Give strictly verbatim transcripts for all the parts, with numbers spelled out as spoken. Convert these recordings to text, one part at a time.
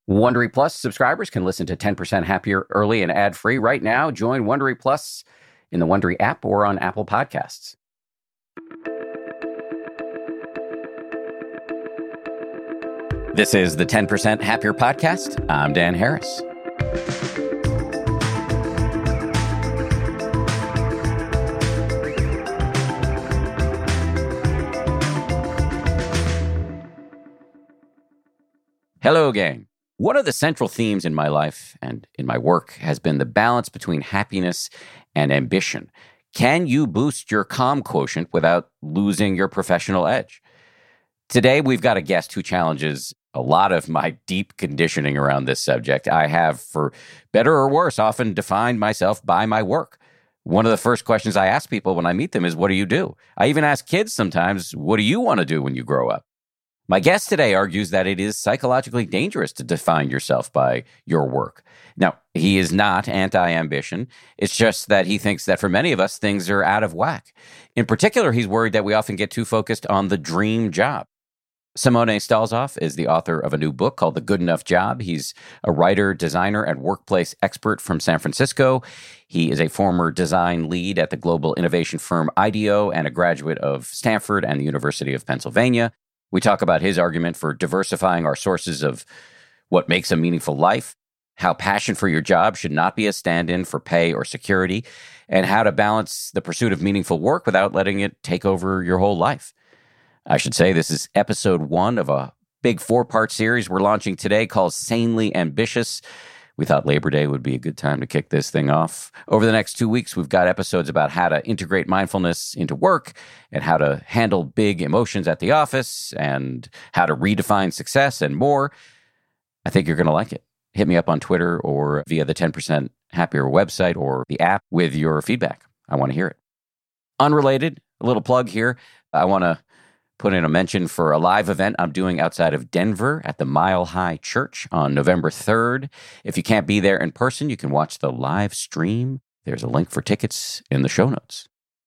Wondery Plus subscribers can listen to ten percent Happier early and ad-free right now. Join Wondery Plus in the Wondery app or on Apple Podcasts. This is the ten percent Happier podcast. I'm Dan Harris. Hello, gang. One of the central themes in my life and in my work has been the balance between happiness and ambition. Can you boost your calm quotient without losing your professional edge? Today, we've got a guest who challenges a lot of my deep conditioning around this subject. I have, for better or worse, often defined myself by my work. One of the first questions I ask people when I meet them is, what do you do? I even ask kids sometimes, what do you want to do when you grow up? My guest today argues that it is psychologically dangerous to define yourself by your work. Now, he is not anti-ambition. It's just that he thinks that for many of us, things are out of whack. In particular, he's worried that we often get too focused on the dream job. Simone Stalzoff is the author of a new book called The Good Enough Job. He's a writer, designer, and workplace expert from San Francisco. He is a former design lead at the global innovation firm IDEO and a graduate of Stanford and the University of Pennsylvania. We talk about his argument for diversifying our sources of what makes a meaningful life, how passion for your job should not be a stand-in for pay or security, and how to balance the pursuit of meaningful work without letting it take over your whole life. I should say this is episode one of a big four-part series we're launching today called Sanely Ambitious. We thought Labor Day would be a good time to kick this thing off. Over the next two weeks, we've got episodes about how to integrate mindfulness into work and how to handle big emotions at the office and how to redefine success and more. I think you're going to like it. Hit me up on Twitter or via the ten percent Happier website or the app with your feedback. I want to hear it. Unrelated, a little plug here. I want to put in a mention for a live event I'm doing outside of Denver at the Mile High Church on November third. If you can't be there in person, you can watch the live stream. There's a link for tickets in the show notes.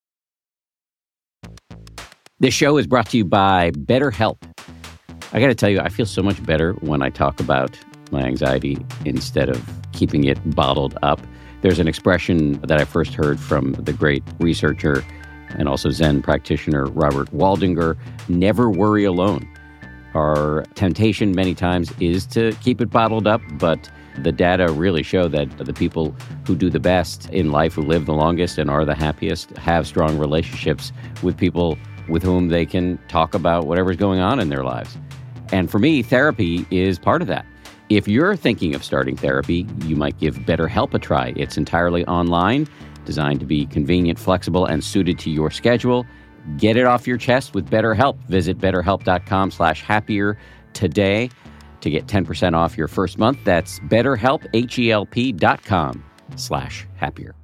This show is brought to you by BetterHelp. I got to tell you, I feel so much better when I talk about my anxiety instead of keeping it bottled up. There's an expression that I first heard from the great researcher and also Zen practitioner Robert Waldinger, never worry alone. Our temptation many times is to keep it bottled up, but the data really show that the people who do the best in life, who live the longest and are the happiest, have strong relationships with people with whom they can talk about whatever's going on in their lives. And for me, therapy is part of that. If you're thinking of starting therapy, you might give BetterHelp a try. It's entirely online, designed to be convenient, flexible, and suited to your schedule. Get it off your chest with BetterHelp. Visit betterhelp.com slash happier today to get ten percent off your first month. That's betterhelp, H-E-L-P dot com slash happier.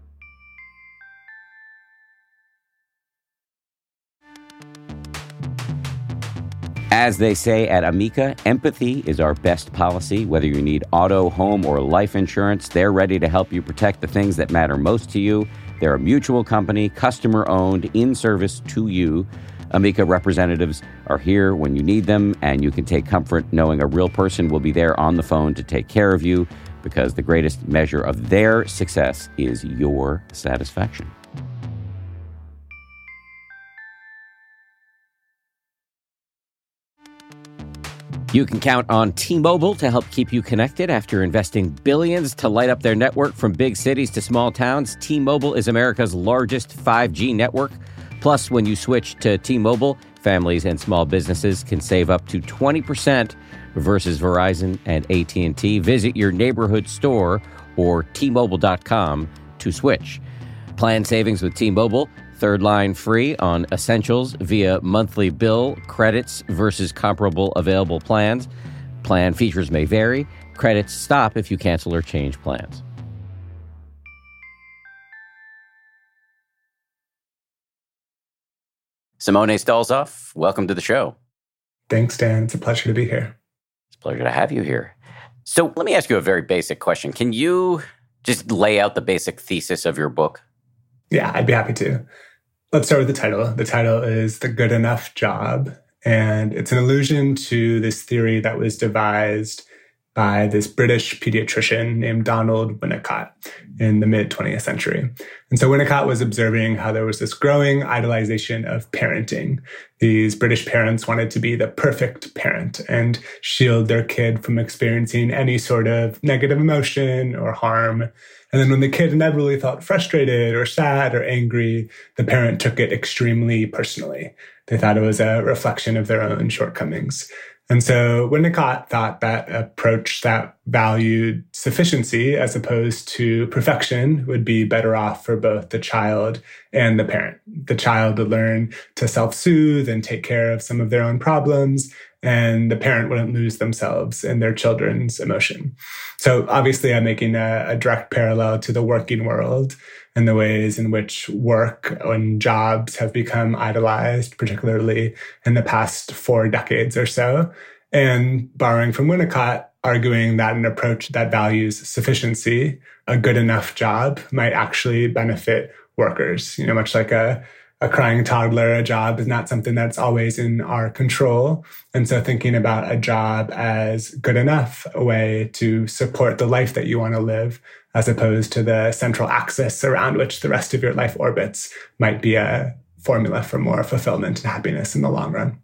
As they say at Amica, empathy is our best policy. Whether you need auto, home, or life insurance, they're ready to help you protect the things that matter most to you. They're a mutual company, customer-owned, in service to you. Amica representatives are here when you need them, and you can take comfort knowing a real person will be there on the phone to take care of you, because the greatest measure of their success is your satisfaction. You can count on T-Mobile to help keep you connected after investing billions to light up their network from big cities to small towns. T-Mobile is America's largest five G network. Plus, when you switch to T-Mobile, families and small businesses can save up to twenty percent versus Verizon and A T and T. Visit your neighborhood store or T Mobile dot com to switch. Plan savings with T-Mobile. Third line free on essentials via monthly bill credits versus comparable available plans. Plan features may vary. Credits stop if you cancel or change plans. Simone Stalzoff, welcome to the show. Thanks, Dan. It's a pleasure to be here. It's a pleasure to have you here. So let me ask you a very basic question. Can you just lay out the basic thesis of your book? Yeah, I'd be happy to. Let's start with the title. The title is The Good Enough Job, and it's an allusion to this theory that was devised by this British pediatrician named Donald Winnicott in the mid-twentieth century. And so Winnicott was observing how there was this growing idolization of parenting. These British parents wanted to be the perfect parent and shield their kid from experiencing any sort of negative emotion or harm. And then when the kid inevitably felt frustrated or sad or angry, the parent took it extremely personally. They thought it was a reflection of their own shortcomings. And so Winnicott thought that approach that valued sufficiency as opposed to perfection would be better off for both the child and the parent. The child would learn to self-soothe and take care of some of their own problems, and the parent wouldn't lose themselves in their children's emotion. So obviously I'm making a, a direct parallel to the working world and the ways in which work and jobs have become idolized, particularly in the past four decades or so. And borrowing from Winnicott, arguing that an approach that values sufficiency, a good enough job, might actually benefit workers. You know, much like a a crying toddler, a job is not something that's always in our control. And so thinking about a job as good enough, a way to support the life that you want to live, as opposed to the central axis around which the rest of your life orbits, might be a formula for more fulfillment and happiness in the long run.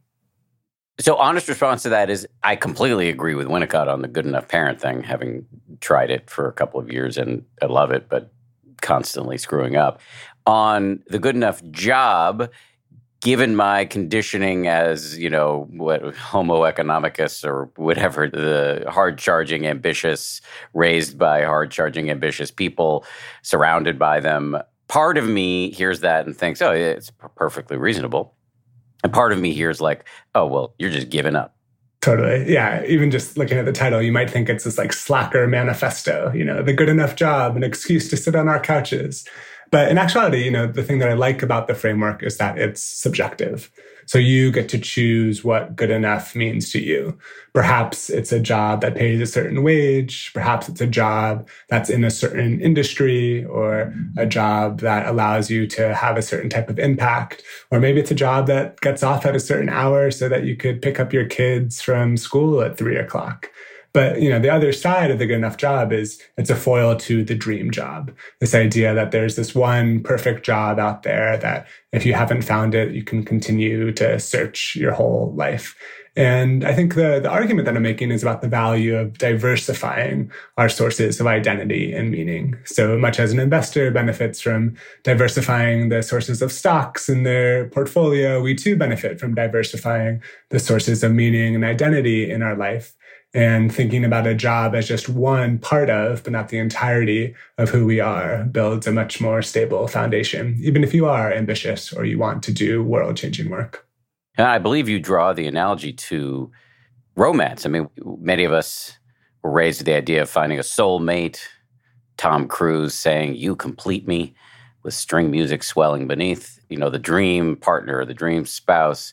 So honest response to that is I completely agree with Winnicott on the good enough parent thing, having tried it for a couple of years, and I love it, but constantly screwing up. On the good enough job, given my conditioning as, you know, what Homo economicus or whatever, the hard-charging, ambitious, raised by hard-charging, ambitious people, surrounded by them, part of me hears that and thinks, oh, it's perfectly reasonable. And part of me hears like, oh, well, you're just giving up. Totally. Yeah. Even just looking at the title, you might think it's this like slacker manifesto, you know, the good enough job, an excuse to sit on our couches. But in actuality, you know, the thing that I like about the framework is that it's subjective. So you get to choose what good enough means to you. Perhaps it's a job that pays a certain wage. Perhaps it's a job that's in a certain industry, or a job that allows you to have a certain type of impact. Or maybe it's a job that gets off at a certain hour so that you could pick up your kids from school at three o'clock. But, you know, the other side of the good enough job is it's a foil to the dream job. This idea that there's this one perfect job out there that if you haven't found it, you can continue to search your whole life. And I think the, the argument that I'm making is about the value of diversifying our sources of identity and meaning. So much as an investor benefits from diversifying the sources of stocks in their portfolio, we too benefit from diversifying the sources of meaning and identity in our life. And thinking about a job as just one part of, but not the entirety of who we are, builds a much more stable foundation, even if you are ambitious or you want to do world-changing work. And I believe you draw the analogy to romance. I mean, many of us were raised with the idea of finding a soulmate, Tom Cruise saying, "You complete me," with string music swelling beneath, you know, the dream partner, the dream spouse.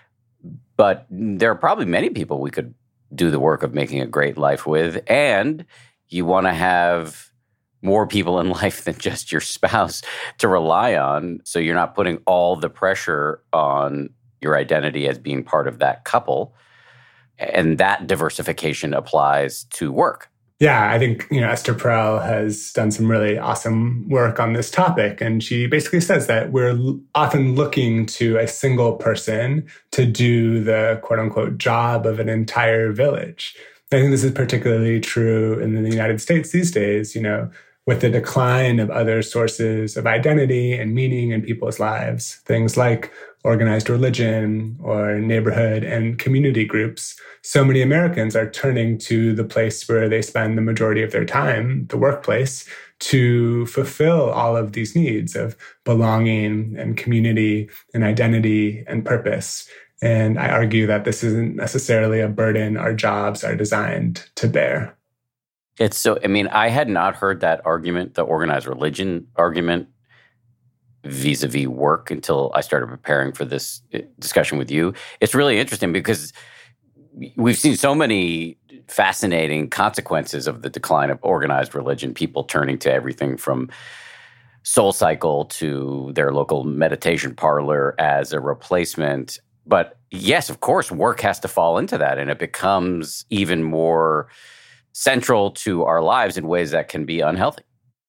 But there are probably many people we could do the work of making a great life with, and you want to have more people in life than just your spouse to rely on, so you're not putting all the pressure on your identity as being part of that couple. And that diversification applies to work. Yeah, I think, you know, Esther Perel has done some really awesome work on this topic. And she basically says that we're often looking to a single person to do the quote unquote job of an entire village. I think this is particularly true in the United States these days, you know, with the decline of other sources of identity and meaning in people's lives, things like organized religion or neighborhood and community groups. So many Americans are turning to the place where they spend the majority of their time, the workplace, to fulfill all of these needs of belonging and community and identity and purpose. And I argue that this isn't necessarily a burden our jobs are designed to bear. It's so, I mean, I had not heard that argument, the organized religion argument, vis-a-vis work until I started preparing for this discussion with you. It's really interesting because we've seen so many fascinating consequences of the decline of organized religion, people turning to everything from SoulCycle to their local meditation parlor as a replacement. But yes, of course, work has to fall into that, and it becomes even more central to our lives in ways that can be unhealthy.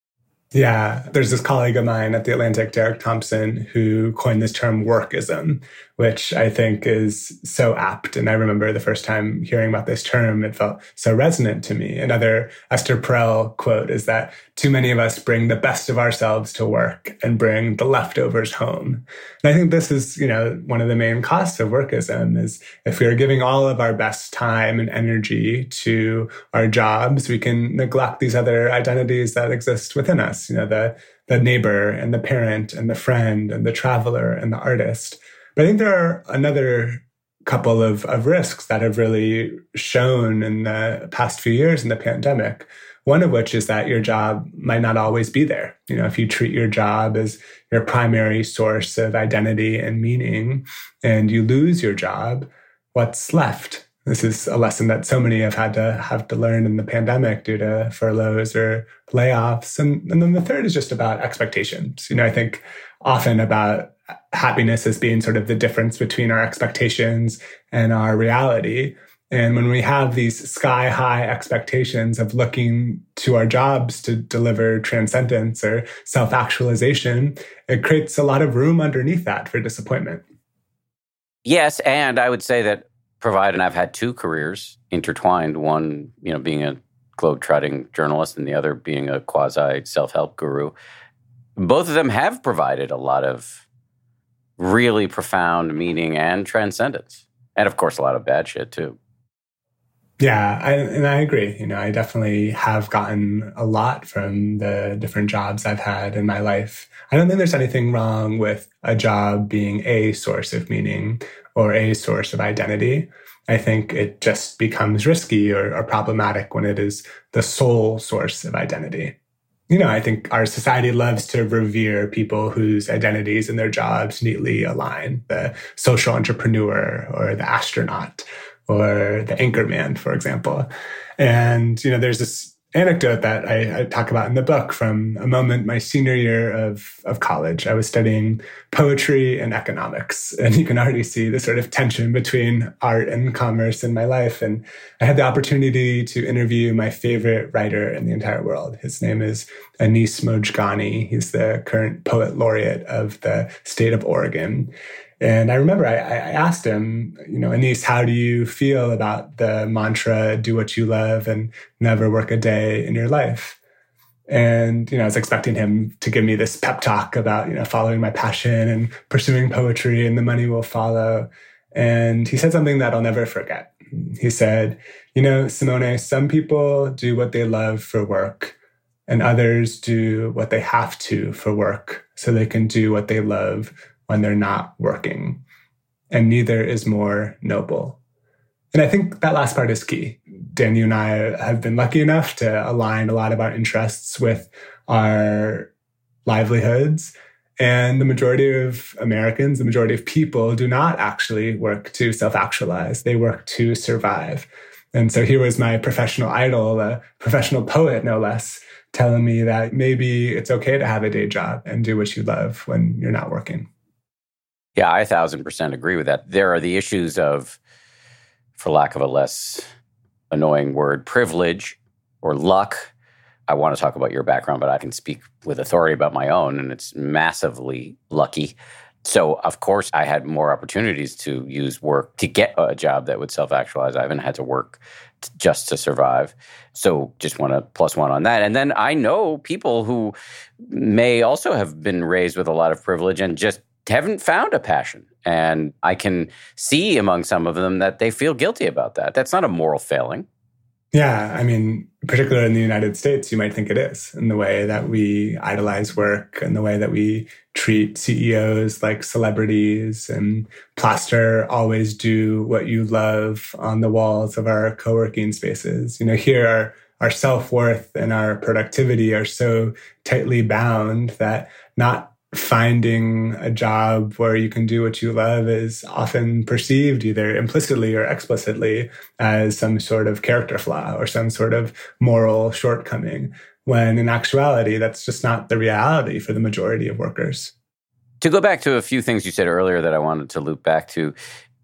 Yeah, there's this colleague of mine at The Atlantic, Derek Thompson, who coined this term workism, which I think is so apt. And I remember the first time hearing about this term, it felt so resonant to me. Another Esther Perel quote is that too many of us bring the best of ourselves to work and bring the leftovers home. And I think this is, you know, one of the main costs of workism is if we are giving all of our best time and energy to our jobs, we can neglect these other identities that exist within us, you know, the, the neighbor and the parent and the friend and the traveler and the artist. But I think there are another couple of, of risks that have really shown in the past few years in the pandemic. One of which is that your job might not always be there. You know, if you treat your job as your primary source of identity and meaning, and you lose your job, what's left? This is a lesson that so many have had to have to learn in the pandemic due to furloughs or layoffs. And, and then the third is just about expectations. You know, I think often about happiness as being sort of the difference between our expectations and our reality. And when we have these sky high expectations of looking to our jobs to deliver transcendence or self-actualization, it creates a lot of room underneath that for disappointment. Yes, and I would say that provided I've had two careers intertwined, one, you know, being a globe-trotting journalist and the other being a quasi self-help guru, both of them have provided a lot of really profound meaning and transcendence. And of course, a lot of bad shit too. Yeah, I, and I agree. You know, I definitely have gotten a lot from the different jobs I've had in my life. I don't think there's anything wrong with a job being a source of meaning or a source of identity. I think it just becomes risky or, or problematic when it is the sole source of identity. You know, I think our society loves to revere people whose identities and their jobs neatly align, the social entrepreneur or the astronaut or the anchorman, for example. And, you know, there's this anecdote that I, I talk about in the book from a moment my senior year of, of college. I was studying poetry and economics, and you can already see the sort of tension between art and commerce in my life. And I had the opportunity to interview my favorite writer in the entire world. His name is Anis Mojgani. He's the current poet laureate of the state of Oregon. And I remember I, I asked him, you know, Anis, how do you feel about the mantra, do what you love and never work a day in your life? And, you know, I was expecting him to give me this pep talk about, you know, following my passion and pursuing poetry and the money will follow. And he said something that I'll never forget. He said, you know, Simone, some people do what they love for work and others do what they have to for work so they can do what they love when they're not working, and neither is more noble. And I think that last part is key. Dan, you and I have been lucky enough to align a lot of our interests with our livelihoods. And the majority of Americans, the majority of people do not actually work to self-actualize. They work to survive. And so here was my professional idol, a professional poet, no less, telling me that maybe it's okay to have a day job and do what you love when you're not working. Yeah, I a thousand percent agree with that. There are the issues of, for lack of a less annoying word, privilege or luck. I want to talk about your background, but I can speak with authority about my own, and it's massively lucky. So, of course, I had more opportunities to use work to get a job that would self-actualize. I haven't had to work t- just to survive. So just want to plus one on that. And then I know people who may also have been raised with a lot of privilege and just haven't found a passion. And I can see among some of them that they feel guilty about that. That's not a moral failing. Yeah, I mean, particularly in the United States, you might think it is, in the way that we idolize work and the way that we treat C E Os like celebrities and plaster always do what you love on the walls of our co-working spaces. You know, here our, our self-worth and our productivity are so tightly bound that not finding a job where you can do what you love is often perceived either implicitly or explicitly as some sort of character flaw or some sort of moral shortcoming, when in actuality, that's just not the reality for the majority of workers. To go back to a few things you said earlier that I wanted to loop back to,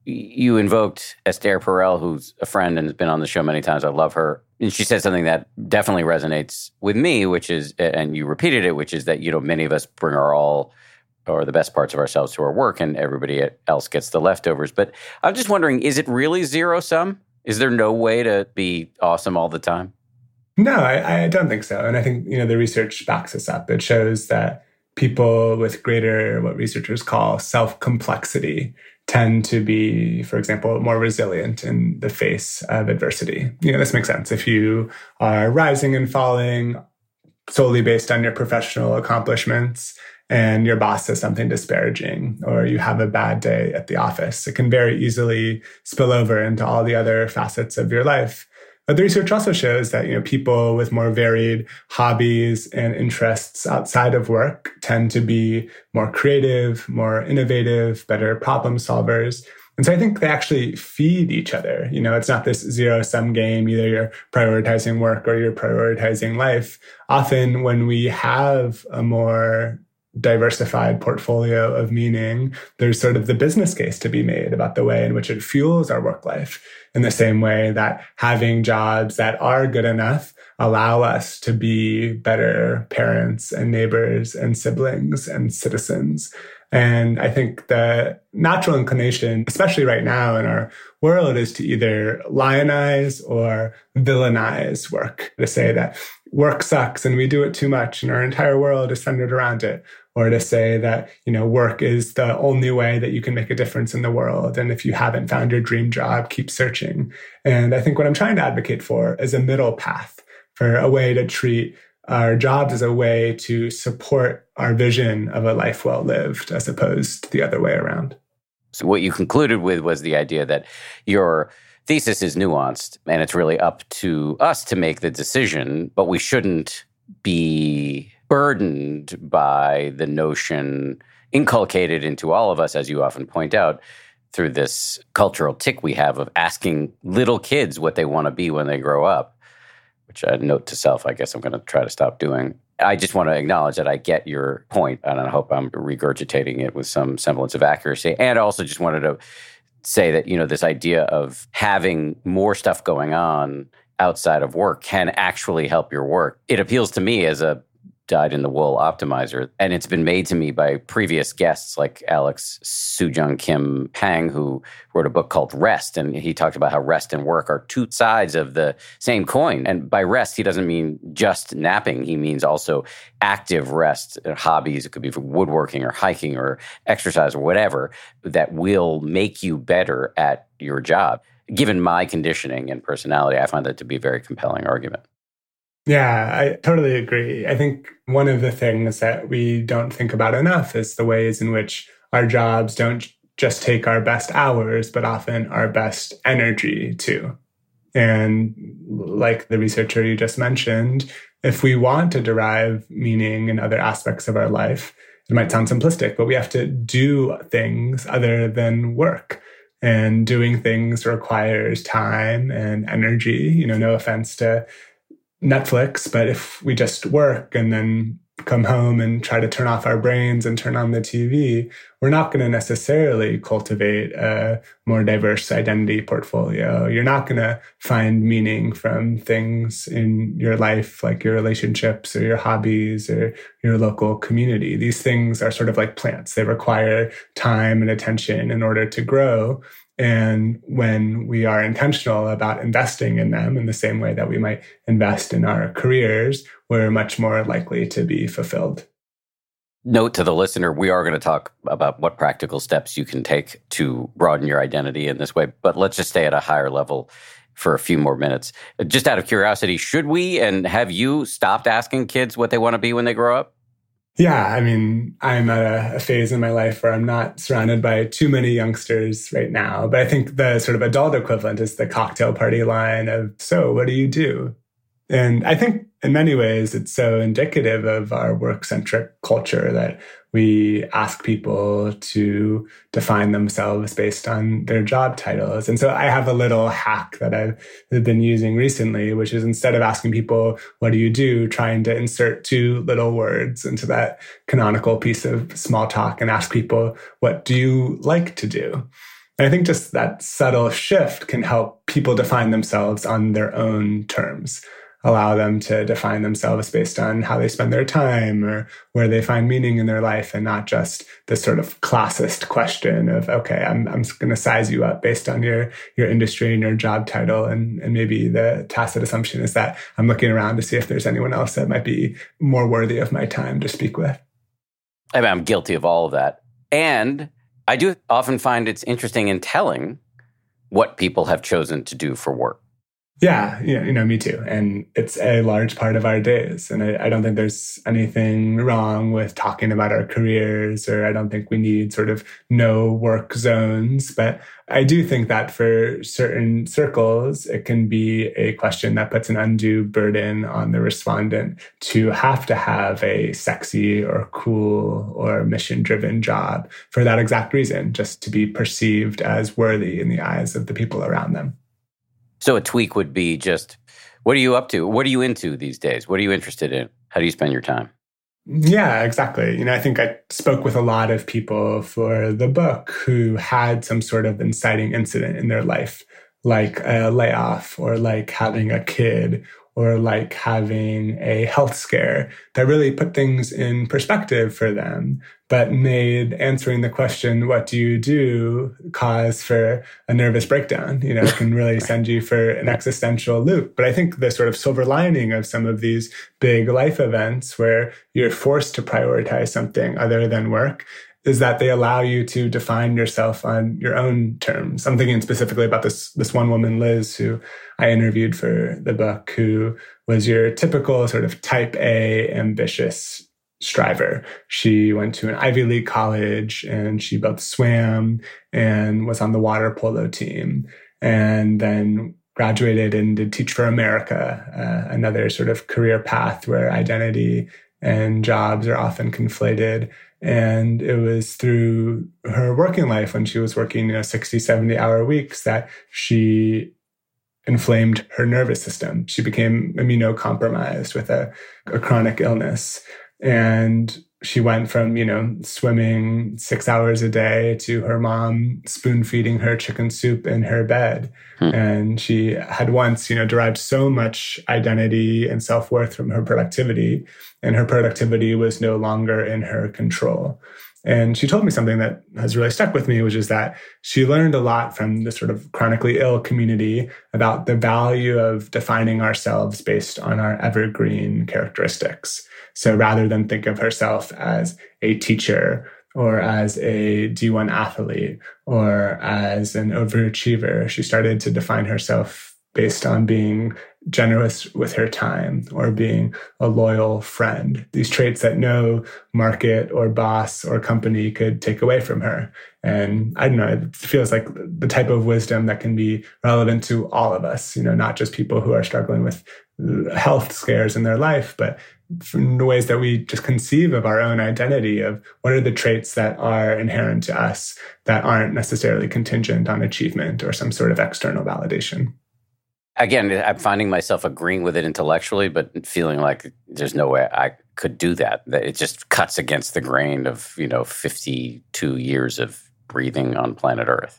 You invoked Esther Perel, who's a friend and has been on the show many times. I love her. And she said something that definitely resonates with me, which is, and you repeated it, which is that, you know, many of us bring our all or the best parts of ourselves to our work and everybody else gets the leftovers. But I'm just wondering, is it really zero sum? Is there no way to be awesome all the time? No, I, I don't think so. And I think, you know, the research backs this up. It shows that people with greater, what researchers call self-complexity, tend to be, for example, more resilient in the face of adversity. You know, this makes sense. If you are rising and falling solely based on your professional accomplishments and your boss says something disparaging, or you have a bad day at the office, it can very easily spill over into all the other facets of your life. But the research also shows that, you know, people with more varied hobbies and interests outside of work tend to be more creative, more innovative, better problem solvers. And so I think they actually feed each other. You know, it's not this zero-sum game. Either you're prioritizing work or you're prioritizing life. Often when we have a more diversified portfolio of meaning, there's sort of the business case to be made about the way in which it fuels our work life, in the same way that having jobs that are good enough allow us to be better parents and neighbors and siblings and citizens. And I think the natural inclination, especially right now in our world, is to either lionize or villainize work, to say that work sucks and we do it too much and our entire world is centered around it, or to say that, you know, work is the only way that you can make a difference in the world. And if you haven't found your dream job, keep searching. And I think what I'm trying to advocate for is a middle path, for a way to treat our jobs as a way to support our vision of a life well lived, as opposed to the other way around. So what you concluded with was the idea that your thesis is nuanced and it's really up to us to make the decision, but we shouldn't be burdened by the notion inculcated into all of us, as you often point out, through this cultural tick we have of asking little kids what they want to be when they grow up, which I note to self, I guess I'm going to try to stop doing. I just want to acknowledge that I get your point, and I hope I'm regurgitating it with some semblance of accuracy. And I also just wanted to say that, you know, this idea of having more stuff going on outside of work can actually help your work. It appeals to me as a dyed-in-the-wool optimizer, and it's been made to me by previous guests like Alex Soo-Jung Kim Pang, who wrote a book called Rest, and he talked about how rest and work are two sides of the same coin. And by rest, he doesn't mean just napping. He means also active rest, hobbies. It could be for woodworking or hiking or exercise or whatever that will make you better at your job. Given my conditioning and personality, I find that to be a very compelling argument. Yeah, I totally agree. I think one of the things that we don't think about enough is the ways in which our jobs don't just take our best hours, but often our best energy too. And like the researcher you just mentioned, if we want to derive meaning in other aspects of our life, it might sound simplistic, but we have to do things other than work. And doing things requires time and energy. You know, no offense to Netflix, but if we just work and then come home and try to turn off our brains and turn on the T V, we're not going to necessarily cultivate a more diverse identity portfolio. You're not going to find meaning from things in your life, like your relationships or your hobbies or your local community. These things are sort of like plants. They require time and attention in order to grow. And when we are intentional about investing in them in the same way that we might invest in our careers, we're much more likely to be fulfilled. Note to the listener, we are going to talk about what practical steps you can take to broaden your identity in this way, but let's just stay at a higher level for a few more minutes. Just out of curiosity, should we and have you stopped asking kids what they want to be when they grow up? Yeah, I mean, I'm at a, a phase in my life where I'm not surrounded by too many youngsters right now. But I think the sort of adult equivalent is the cocktail party line of, so what do you do? And I think in many ways, it's so indicative of our work-centric culture that we ask people to define themselves based on their job titles. And so I have a little hack that I've been using recently, which is instead of asking people, what do you do? Trying to insert two little words into that canonical piece of small talk and ask people, what do you like to do? And I think just that subtle shift can help people define themselves on their own terms, allow them to define themselves based on how they spend their time or where they find meaning in their life, and not just this sort of classist question of, okay, I'm I'm going to size you up based on your your industry and your job title. And, and maybe the tacit assumption is that I'm looking around to see if there's anyone else that might be more worthy of my time to speak with. I mean, I'm guilty of all of that. And I do often find it's interesting and telling what people have chosen to do for work. Yeah, yeah, you know, me too. And it's a large part of our days. And I, I don't think there's anything wrong with talking about our careers, or I don't think we need sort of no work zones. But I do think that for certain circles, it can be a question that puts an undue burden on the respondent to have to have a sexy or cool or mission-driven job for that exact reason, just to be perceived as worthy in the eyes of the people around them. So a tweak would be just, what are you up to? What are you into these days? What are you interested in? How do you spend your time? Yeah, exactly. You know, I think I spoke with a lot of people for the book who had some sort of inciting incident in their life, like a layoff or like having a kid or like having a health scare that really put things in perspective for them, but made answering the question, what do you do, cause for a nervous breakdown. You know, it can really send you for an existential loop. But I think the sort of silver lining of some of these big life events where you're forced to prioritize something other than work is that they allow you to define yourself on your own terms. I'm thinking specifically about this, this one woman, Liz, who I interviewed for the book, who was your typical sort of type A ambitious striver. She went to an Ivy League college and she both swam and was on the water polo team, and then graduated and did Teach for America, uh, another sort of career path where identity and jobs are often conflated. And it was through her working life, when she was working, you know, sixty, seventy hour weeks, that she inflamed her nervous system. She became immunocompromised with a, a chronic illness. And she went from, you know, swimming six hours a day to her mom spoon feeding her chicken soup in her bed. Hmm. And she had once, you know, derived so much identity and self-worth from her productivity, and her productivity was no longer in her control. And she told me something that has really stuck with me, which is that she learned a lot from the sort of chronically ill community about the value of defining ourselves based on our evergreen characteristics. So rather than think of herself as a teacher or as a D one athlete or as an overachiever, she started to define herself based on being generous with her time or being a loyal friend. These traits that no market or boss or company could take away from her. And I don't know, it feels like the type of wisdom that can be relevant to all of us, you know, not just people who are struggling with health scares in their life, but from the ways that we just conceive of our own identity, of what are the traits that are inherent to us that aren't necessarily contingent on achievement or some sort of external validation. Again, I'm finding myself agreeing with it intellectually, but feeling like there's no way I could do that. That it just cuts against the grain of, you know, fifty-two years of breathing on planet Earth.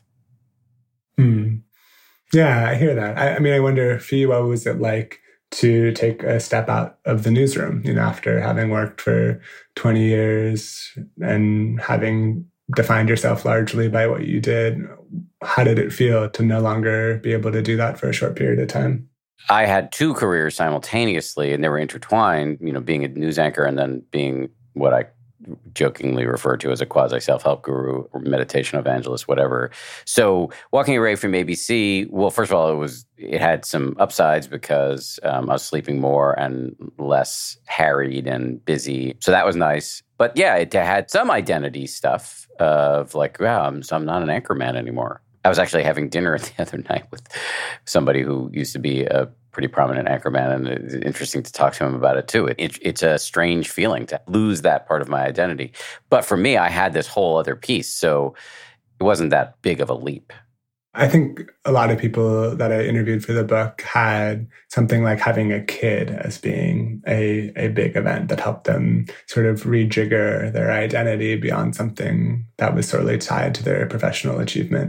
Hmm. Yeah, I hear that. I, I mean, I wonder for you, what was it like to take a step out of the newsroom, you know, after having worked for twenty years and having defined yourself largely by what you did? How did it feel to no longer be able to do that for a short period of time? I had two careers simultaneously, and they were intertwined, you know, being a news anchor and then being what I jokingly refer to as a quasi-self-help guru or meditation evangelist, whatever. So walking away from A B C, well, first of all, it was it had some upsides because um, I was sleeping more and less harried and busy. So that was nice. But yeah, it had some identity stuff of like, wow, I'm, so I'm not an anchorman anymore. I was actually having dinner the other night with somebody who used to be a pretty prominent anchorman, and it's interesting to talk to him about it too. It, it, it's a strange feeling to lose that part of my identity. But for me, I had this whole other piece, so it wasn't that big of a leap. I think a lot of people that I interviewed for the book had something like having a kid as being a, a big event that helped them sort of rejigger their identity beyond something that was solely tied to their professional achievement.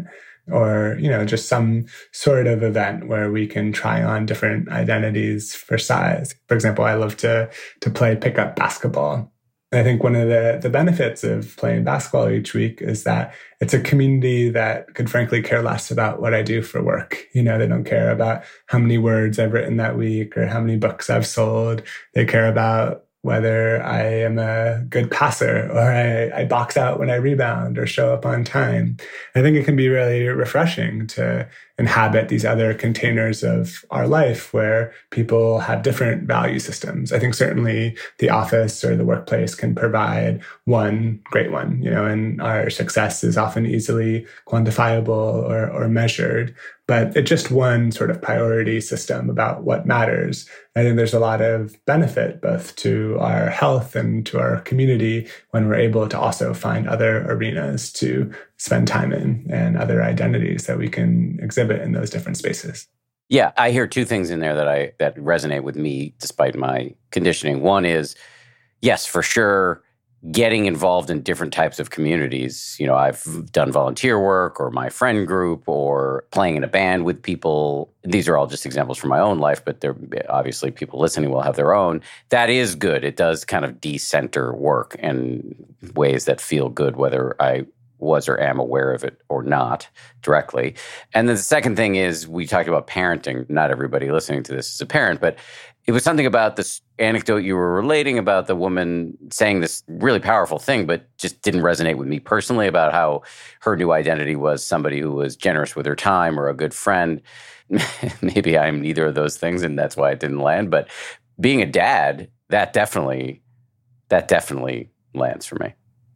or, you know, just some sort of event where we can try on different identities for size. For example, I love to to play pickup basketball. I think one of the, the benefits of playing basketball each week is that it's a community that could frankly care less about what I do for work. You know, they don't care about how many words I've written that week or how many books I've sold. They care about whether I am a good passer or I, I box out when I rebound or show up on time. I think it can be really refreshing to inhabit these other containers of our life where people have different value systems. I think certainly the office or the workplace can provide one great one, you know, and our success is often easily quantifiable or, or measured. But it's just one sort of priority system about what matters. I think there's a lot of benefit both to our health and to our community when we're able to also find other arenas to spend time in and other identities that we can exhibit in those different spaces. Yeah, I hear two things in there that I that resonate with me despite my conditioning. One is, yes, for sure, getting involved in different types of communities. You know, I've done volunteer work or my friend group or playing in a band with people. These are all just examples from my own life, but they're obviously people listening will have their own. That is good. It does kind of decenter work in ways that feel good, whether I was or am aware of it or not directly. And then the second thing is we talked about parenting. Not everybody listening to this is a parent, but it was something about this anecdote you were relating about the woman saying this really powerful thing, but just didn't resonate with me personally about how her new identity was somebody who was generous with her time or a good friend. Maybe I'm neither of those things, and that's why it didn't land. But being a dad, that definitely, that definitely lands for me.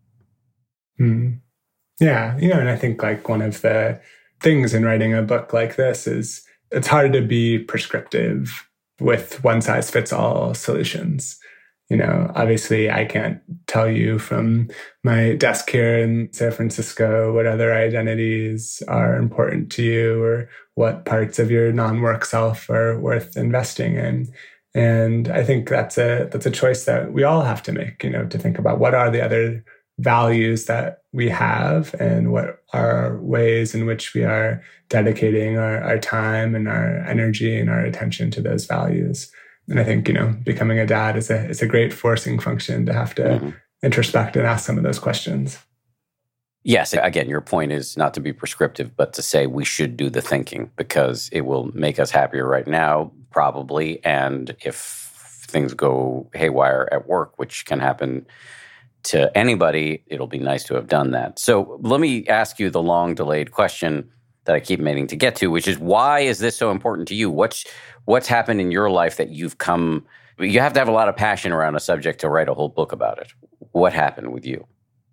Hmm. Yeah, you know, and I think like one of the things in writing a book like this is it's hard to be prescriptive with one-size-fits-all solutions. You know, obviously I can't tell you from my desk here in San Francisco what other identities are important to you or what parts of your non-work self are worth investing in. And I think that's a that's a choice that we all have to make, you know, to think about what are the other values that we have and what are ways in which we are dedicating our, our time and our energy and our attention to those values. And I think, you know, becoming a dad is a is a great forcing function to have to mm-hmm. introspect and ask some of those questions. Yes. Again, your point is not to be prescriptive, but to say we should do the thinking because it will make us happier right now, probably. And if things go haywire at work, which can happen to anybody, it'll be nice to have done that. So let me ask you the long delayed question that I keep meaning to get to, which is why is this so important to you? What's what's happened in your life that you've come, you have to have a lot of passion around a subject to write a whole book about it. What happened with you?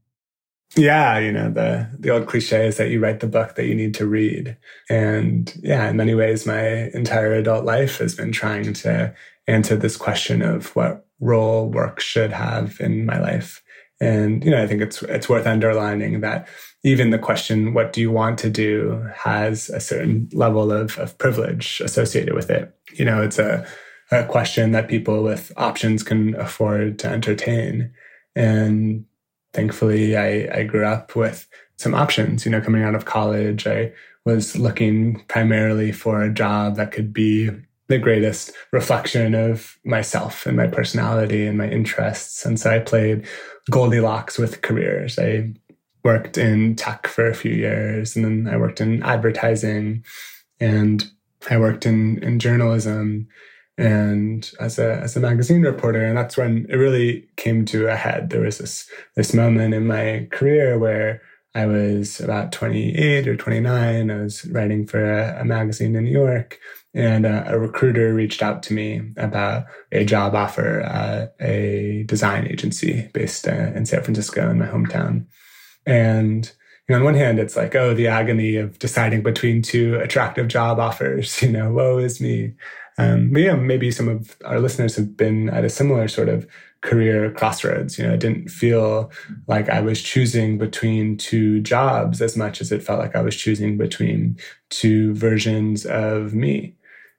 Yeah, you know, the the old cliche is that you write the book that you need to read. And yeah, in many ways, my entire adult life has been trying to answer this question of what role work should have in my life. And, you know, I think it's it's worth underlining that even the question, what do you want to do, has a certain level of, of privilege associated with it. You know, it's a, a question that people with options can afford to entertain. And thankfully, I, I grew up with some options. You know, coming out of college, I was looking primarily for a job that could be the greatest reflection of myself and my personality and my interests. And so I played Goldilocks with careers. I worked in tech for a few years, and then I worked in advertising, and I worked in, in journalism and as a as a magazine reporter. And that's when it really came to a head. There was this this moment in my career where I was about twenty-eight or twenty-nine. I was writing for a, a magazine in New York. And uh, a recruiter reached out to me about a job offer at a design agency based uh, in San Francisco, in my hometown. And, you know, on one hand, it's like, oh, the agony of deciding between two attractive job offers, you know, woe is me. Um, but yeah, maybe some of our listeners have been at a similar sort of career crossroads. You know, it didn't feel like I was choosing between two jobs as much as it felt like I was choosing between two versions of me.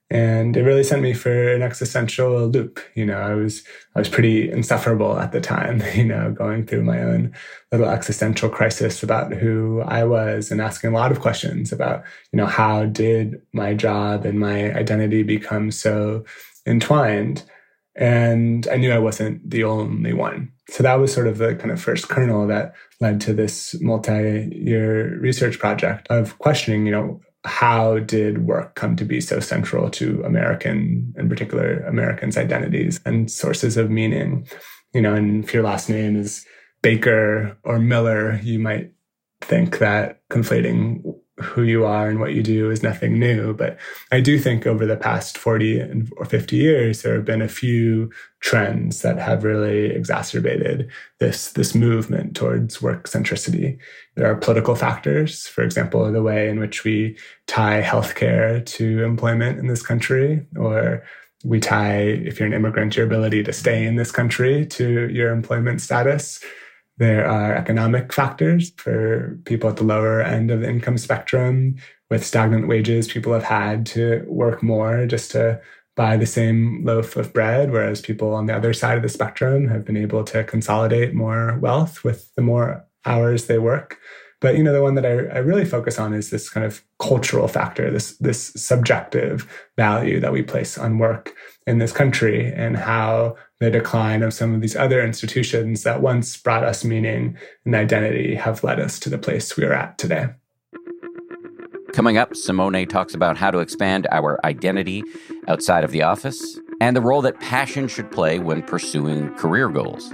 And it really sent me for an existential loop. You know, I was, I was pretty insufferable at the time, you know, going through my own little existential crisis about who I was and asking a lot of questions about, you know, how did my job and my identity become so entwined? And I knew I wasn't the only one. So that was sort of the kind of first kernel that led to this multi-year research project of questioning, you know, how did work come to be so central to American, in particular, Americans' identities and sources of meaning? You know, and if your last name is Baker or Miller, you might think that conflating who you are and what you do is nothing new. But I do think over the past forty or fifty years, there have been a few trends that have really exacerbated this, this movement towards work centricity. There are political factors, for example, the way in which we tie healthcare to employment in this country, or we tie, if you're an immigrant, your ability to stay in this country to your employment status. There are economic factors for people at the lower end of the income spectrum. With stagnant wages, people have had to work more just to buy the same loaf of bread, whereas people on the other side of the spectrum have been able to consolidate more wealth with the more hours they work. But, you know, the one that I, I really focus on is this kind of cultural factor, this, this subjective value that we place on work in this country, and how the decline of some of these other institutions that once brought us meaning and identity have led us to the place we are at today. Coming up, Simone talks about how to expand our identity outside of the office and the role that passion should play when pursuing career goals.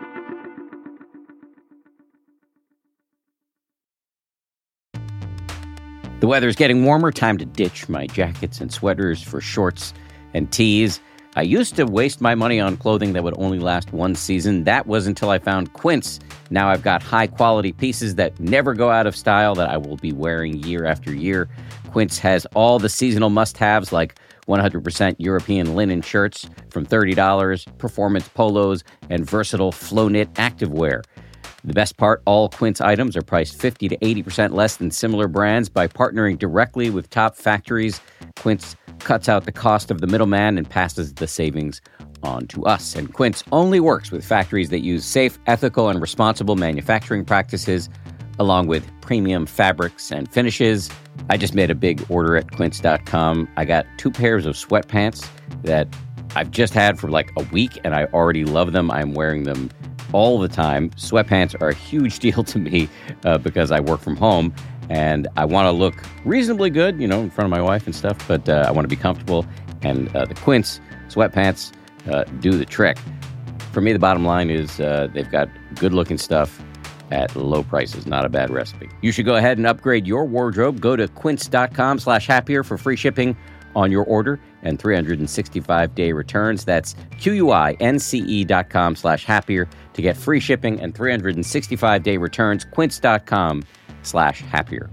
The weather's getting warmer. Time to ditch my jackets and sweaters for shorts and tees. I used to waste my money on clothing that would only last one season. That was until I found Quince. Now I've got high-quality pieces that never go out of style that I will be wearing year after year. Quince has all the seasonal must-haves like one hundred percent European linen shirts from thirty dollars, performance polos, and versatile flow-knit activewear. The best part, all Quince items are priced fifty to eighty percent less than similar brands. By partnering directly with top factories, Quince cuts out the cost of the middleman and passes the savings on to us. And Quince only works with factories that use safe, ethical, and responsible manufacturing practices, along with premium fabrics and finishes. I just made a big order at quince dot com. I got two pairs of sweatpants that I've just had for like a week, and I already love them. I'm wearing them all the time. Sweatpants are a huge deal to me uh, because I work from home, and I want to look reasonably good, you know, in front of my wife and stuff, but uh, I want to be comfortable, and uh, the Quince sweatpants uh, do the trick. For me, the bottom line is uh, they've got good-looking stuff at low prices. Not a bad recipe. You should go ahead and upgrade your wardrobe. Go to quince dot com slash happier for free shipping on your order and three hundred sixty-five day returns. That's Q-U-I-N-C-E dot com slash happier to get free shipping and three hundred sixty-five day returns. Quince dot com slash happier.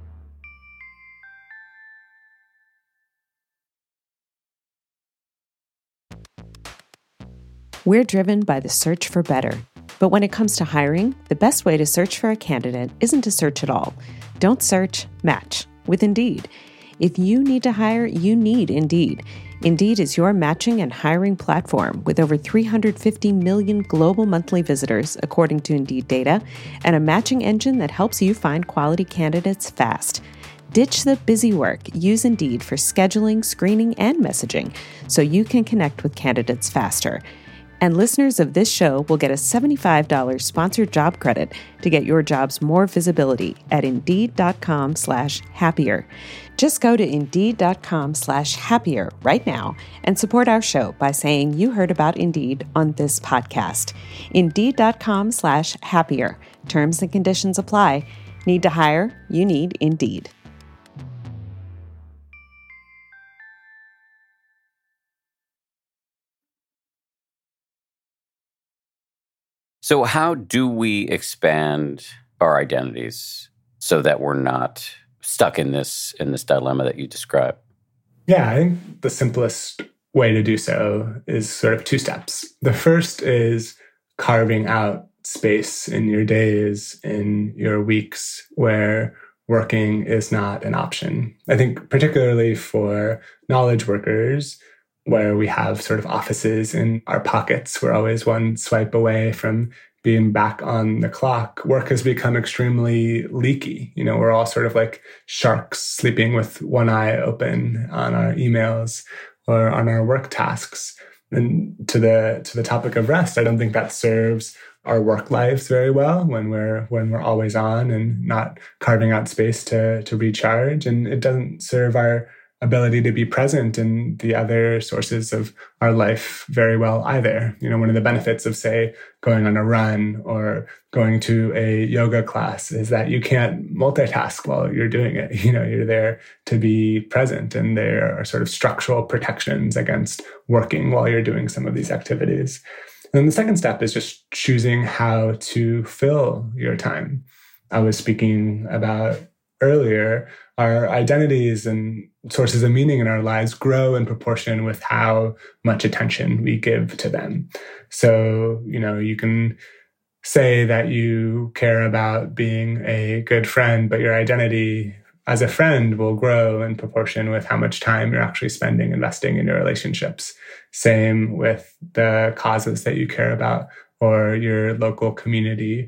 We're driven by the search for better. But when it comes to hiring, the best way to search for a candidate isn't to search at all. Don't search, match with Indeed. If you need to hire, you need Indeed. Indeed is your matching and hiring platform with over three hundred fifty million global monthly visitors, according to Indeed data, and a matching engine that helps you find quality candidates fast. Ditch the busy work. Use Indeed for scheduling, screening, and messaging so you can connect with candidates faster. And listeners of this show will get a seventy-five dollars sponsored job credit to get your jobs more visibility at Indeed.com slash happier. Just go to Indeed.com slash happier right now and support our show by saying you heard about Indeed on this podcast. Indeed.com slash happier. Terms and conditions apply. Need to hire? You need Indeed. So how do we expand our identities so that we're not stuck in this in this dilemma that you describe? Yeah, I think the simplest way to do so is sort of two steps. The first is carving out space in your days, in your weeks, where working is not an option. I think particularly for knowledge workers, where we have sort of offices in our pockets, we're always one swipe away from being back on the clock. Work has become extremely leaky. You know, we're all sort of like sharks sleeping with one eye open on our emails or on our work tasks. And to the to the topic of rest, I don't think that serves our work lives very well when we're when we're always on and not carving out space to to recharge. And it doesn't serve our ability to be present in the other sources of our life very well either. You know, one of the benefits of, say, going on a run or going to a yoga class is that you can't multitask while you're doing it. You know, you're there to be present, and there are sort of structural protections against working while you're doing some of these activities. And then the second step is just choosing how to fill your time. I was speaking about earlier, our identities and sources of meaning in our lives grow in proportion with how much attention we give to them. So, you know, you can say that you care about being a good friend, but your identity as a friend will grow in proportion with how much time you're actually spending investing in your relationships. Same with the causes that you care about, or your local community,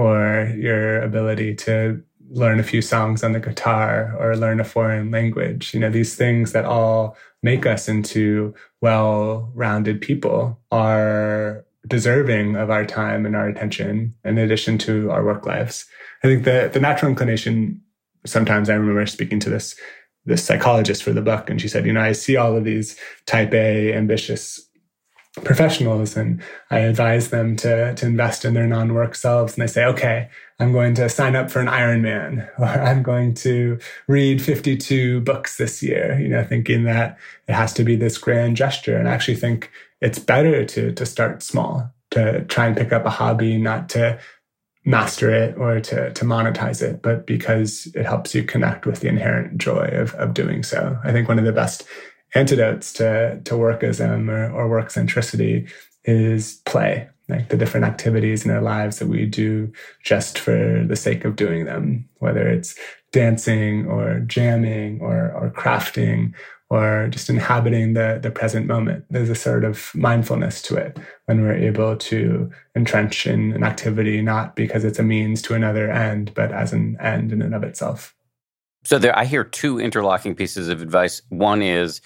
or your ability to learn a few songs on the guitar or learn a foreign language. You know, these things that all make us into well-rounded people are deserving of our time and our attention in addition to our work lives. I think the, the natural inclination, sometimes I remember speaking to this, this psychologist for the book, and she said, you know, I see all of these type A ambitious professionals, and I advise them to, to invest in their non-work selves. And they say, okay, I'm going to sign up for an Ironman, or I'm going to read fifty-two books this year, you know, thinking that it has to be this grand gesture. And I actually think it's better to, to start small, to try and pick up a hobby, not to master it or to, to monetize it, but because it helps you connect with the inherent joy of, of doing so. I think one of the best antidotes to, to workism or, or work centricity is play, like the different activities in our lives that we do just for the sake of doing them, whether it's dancing or jamming or, or crafting or just inhabiting the, the present moment. There's a sort of mindfulness to it when we're able to entrench in an activity, not because it's a means to another end, but as an end in and of itself. So there, I hear two interlocking pieces of advice. One is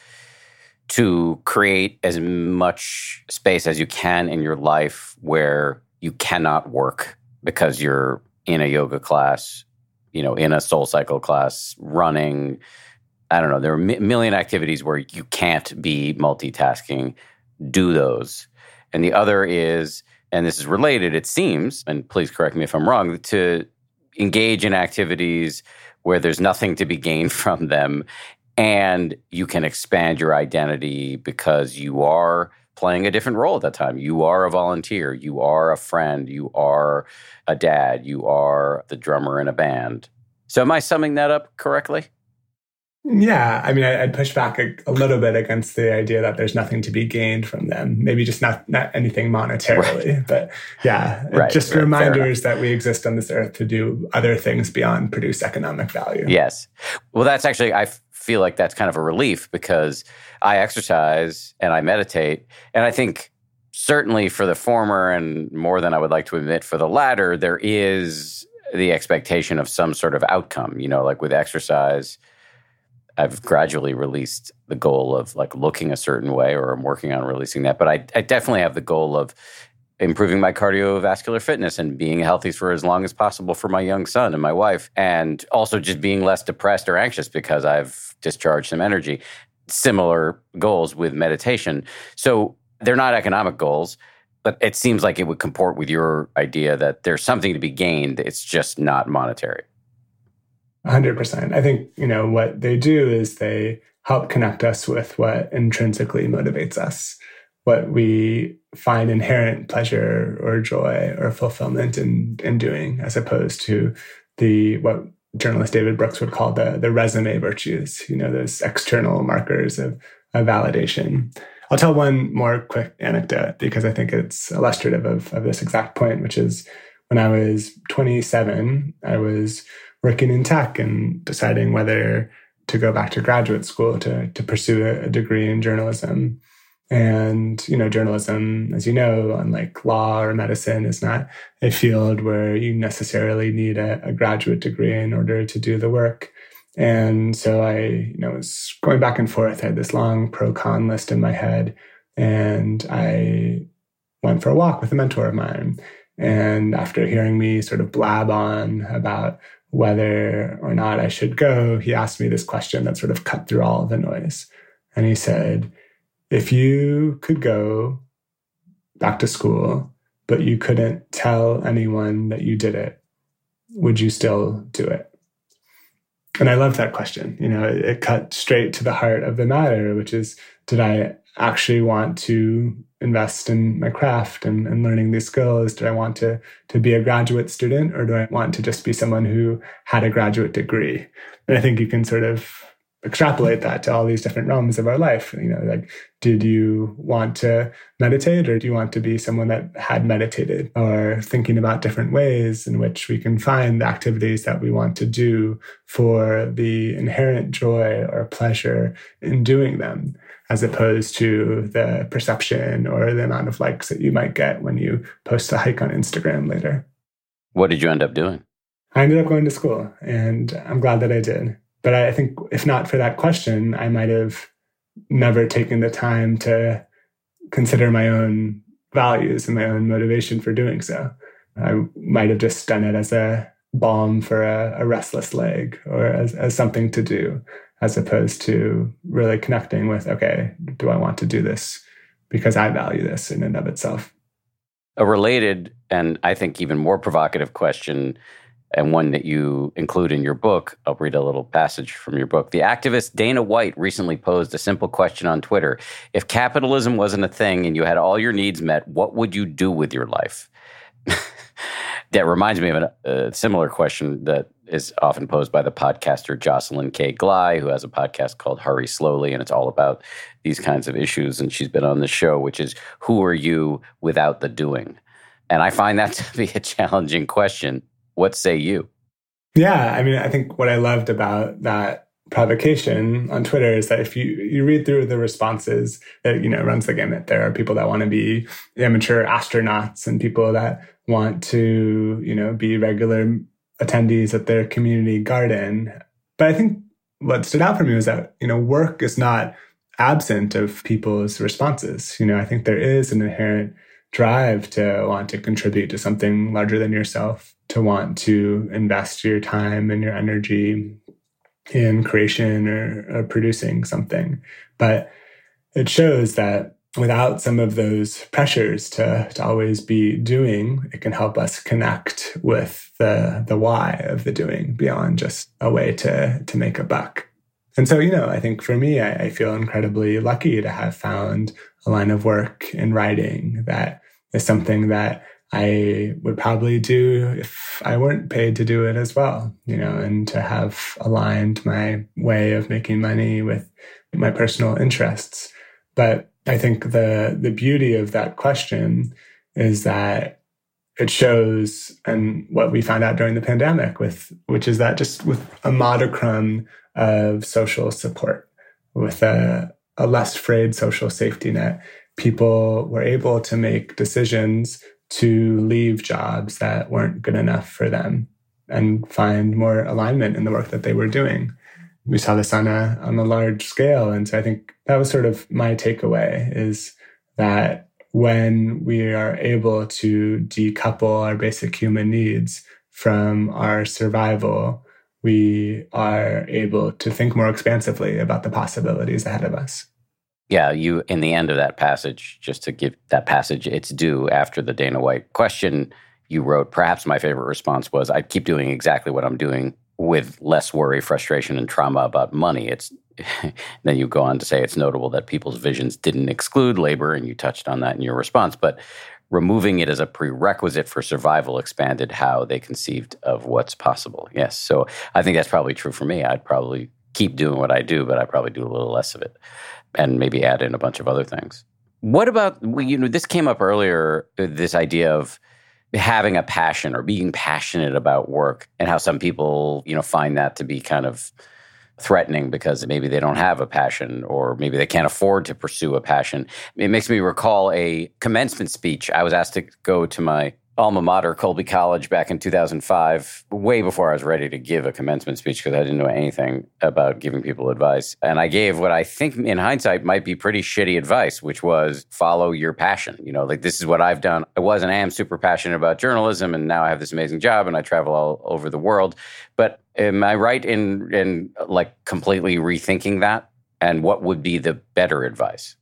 to create as much space as you can in your life where you cannot work because you're in a yoga class, you know, in a soul cycle class, running. I don't know. There are a million activities where you can't be multitasking. Do those. And the other is, and this is related, it seems, and please correct me if I'm wrong, to engage in activities where there's nothing to be gained from them, and you can expand your identity because you are playing a different role at that time. You are a volunteer. You are a friend. You are a dad. You are the drummer in a band. So am I summing that up correctly? Yeah, I mean, I'd push back a, a little bit against the idea that there's nothing to be gained from them. Maybe just not, not anything monetarily, right. But yeah, right, just right, reminders that we exist on this earth to do other things beyond produce economic value. Yes. Well, that's actually, I feel like that's kind of a relief because I exercise and I meditate. And I think certainly for the former and more than I would like to admit for the latter, there is the expectation of some sort of outcome, you know, like with exercise. I've gradually released the goal of like looking a certain way, or I'm working on releasing that. But I, I definitely have the goal of improving my cardiovascular fitness and being healthy for as long as possible for my young son and my wife. And also just being less depressed or anxious because I've discharged some energy. Similar goals with meditation. So they're not economic goals, but it seems like it would comport with your idea that there's something to be gained. It's just not monetary. one hundred percent. I think, you know, what they do is they help connect us with what intrinsically motivates us, what we find inherent pleasure or joy or fulfillment in, in doing, as opposed to the what journalist David Brooks would call the, the resume virtues, you know, those external markers of, of validation. I'll tell one more quick anecdote because I think it's illustrative of, of this exact point, which is when I was twenty-seven, I was working in tech and deciding whether to go back to graduate school to, to pursue a, a degree in journalism. And, you know, journalism, as you know, unlike law or medicine, is not a field where you necessarily need a, a graduate degree in order to do the work. And so I, you know, was going back and forth. I had this long pro-con list in my head, and I went for a walk with a mentor of mine. And after hearing me sort of blab on about whether or not I should go, he asked me this question that sort of cut through all of the noise. And he said, if you could go back to school, but you couldn't tell anyone that you did it, would you still do it? And I love that question. You know, it, it cut straight to the heart of the matter, which is, did I actually want to invest in my craft and, and learning these skills? Did I want to, to be a graduate student, or do I want to just be someone who had a graduate degree? And I think you can sort of extrapolate that to all these different realms of our life. You know, like, did you want to meditate, or do you want to be someone that had meditated, or thinking about different ways in which we can find the activities that we want to do for the inherent joy or pleasure in doing them, as opposed to the perception or the amount of likes that you might get when you post a hike on Instagram later. What did you end up doing? I ended up going to school, and I'm glad that I did. But I think if not for that question, I might have never taken the time to consider my own values and my own motivation for doing so. I might have just done it as a balm for a, a restless leg, or as, as something to do, as opposed to really connecting with, okay, do I want to do this because I value this in and of itself? A related, and I think even more provocative question, and one that you include in your book, I'll read a little passage from your book. The activist Dana White recently posed a simple question on Twitter. If capitalism wasn't a thing and you had all your needs met, what would you do with your life? That reminds me of a, a similar question that is often posed by the podcaster Jocelyn K. Glei, who has a podcast called Hurry Slowly, and it's all about these kinds of issues. And she's been on the show, which is, who are you without the doing? And I find that to be a challenging question. What say you? Yeah, I mean, I think what I loved about that provocation on Twitter is that if you, you read through the responses, that, you know, runs the gamut. There are people that want to be amateur astronauts and people that want to, you know, be regular attendees at their community garden. But I think what stood out for me was that, you know, work is not absent of people's responses. You know, I think there is an inherent drive to want to contribute to something larger than yourself, to want to invest your time and your energy in creation or, or producing something. But it shows that without some of those pressures to, to always be doing, it can help us connect with the, the why of the doing beyond just a way to, to make a buck. And so, you know, I think for me, I, I feel incredibly lucky to have found a line of work in writing that is something that I would probably do if I weren't paid to do it as well, you know, and to have aligned my way of making money with my personal interests. But I think the the beauty of that question is that it shows, and what we found out during the pandemic, with which is that just with a modicum of social support, with a, a less frayed social safety net, people were able to make decisions to leave jobs that weren't good enough for them and find more alignment in the work that they were doing. We saw this on a on a large scale. And so I think that was sort of my takeaway, is that when we are able to decouple our basic human needs from our survival, we are able to think more expansively about the possibilities ahead of us. Yeah, you, in the end of that passage, just to give that passage its due, after the Dana White question, you wrote, perhaps my favorite response was, I'd keep doing exactly what I'm doing with less worry, frustration, and trauma about money. It's then you go on to say it's notable that people's visions didn't exclude labor, and you touched on that in your response, but removing it as a prerequisite for survival expanded how they conceived of what's possible. Yes, so I think that's probably true for me. I'd probably keep doing what I do, but I'd probably do a little less of it, and maybe add in a bunch of other things. What about, you know, this came up earlier, this idea of having a passion or being passionate about work, and how some people, you know, find that to be kind of threatening because maybe they don't have a passion or maybe they can't afford to pursue a passion. It makes me recall a commencement speech. I was asked to go to my alma mater, Colby College, back in two thousand five, way before I was ready to give a commencement speech because I didn't know anything about giving people advice. And I gave what I think in hindsight might be pretty shitty advice, which was follow your passion. You know, like this is what I've done. I was and am super passionate about journalism, and now I have this amazing job and I travel all over the world. But am I right in, in like completely rethinking that? And what would be the better advice?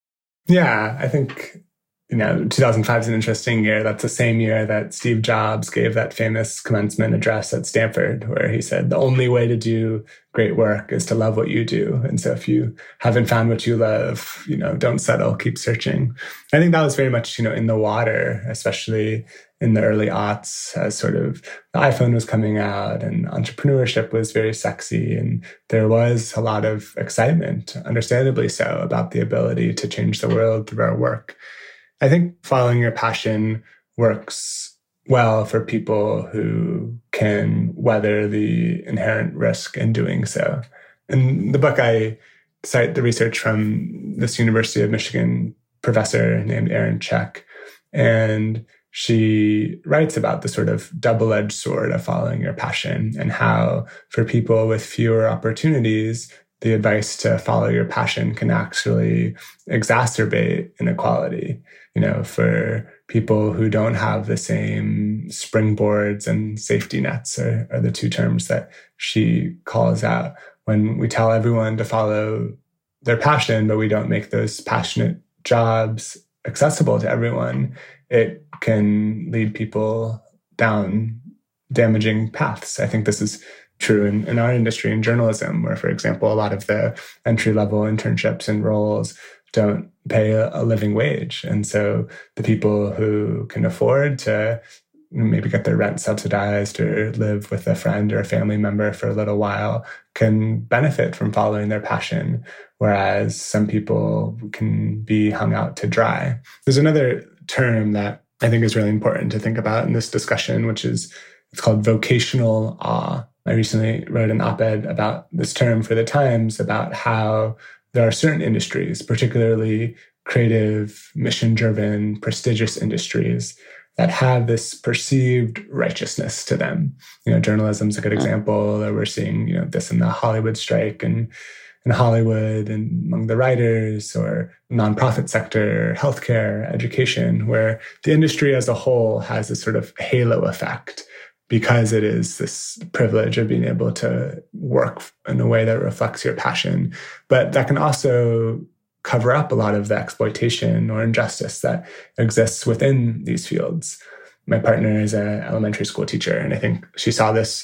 Yeah, I think... You know, two thousand five is an interesting year. That's the same year that Steve Jobs gave that famous commencement address at Stanford, where he said, the only way to do great work is to love what you do. And so if you haven't found what you love, you know, don't settle, keep searching. I think that was very much, you know, in the water, especially in the early aughts, as sort of the iPhone was coming out and entrepreneurship was very sexy. And there was a lot of excitement, understandably so, about the ability to change the world through our work. I think following your passion works well for people who can weather the inherent risk in doing so. In the book, I cite the research from this University of Michigan professor named Erin Check, and she writes about the sort of double-edged sword of following your passion and how for people with fewer opportunities, the advice to follow your passion can actually exacerbate inequality. You know, for people who don't have the same springboards and safety nets are, are the two terms that she calls out. When we tell everyone to follow their passion, but we don't make those passionate jobs accessible to everyone, it can lead people down damaging paths. I think this is true in, in our industry, in journalism, where, for example, a lot of the entry-level internships and roles don't pay a, a living wage. And so the people who can afford to maybe get their rent subsidized or live with a friend or a family member for a little while can benefit from following their passion, whereas some people can be hung out to dry. There's another term that I think is really important to think about in this discussion, which is, it's called vocational awe. I recently wrote an op-ed about this term for the Times, about how there are certain industries, particularly creative, mission-driven, prestigious industries, that have this perceived righteousness to them. You know, journalism's a good example. We're seeing, you know, this in the Hollywood strike and in Hollywood and among the writers, or nonprofit sector, healthcare, education, where the industry as a whole has this sort of halo effect, because it is this privilege of being able to work in a way that reflects your passion. But that can also cover up a lot of the exploitation or injustice that exists within these fields. My partner is an elementary school teacher, and I think she saw this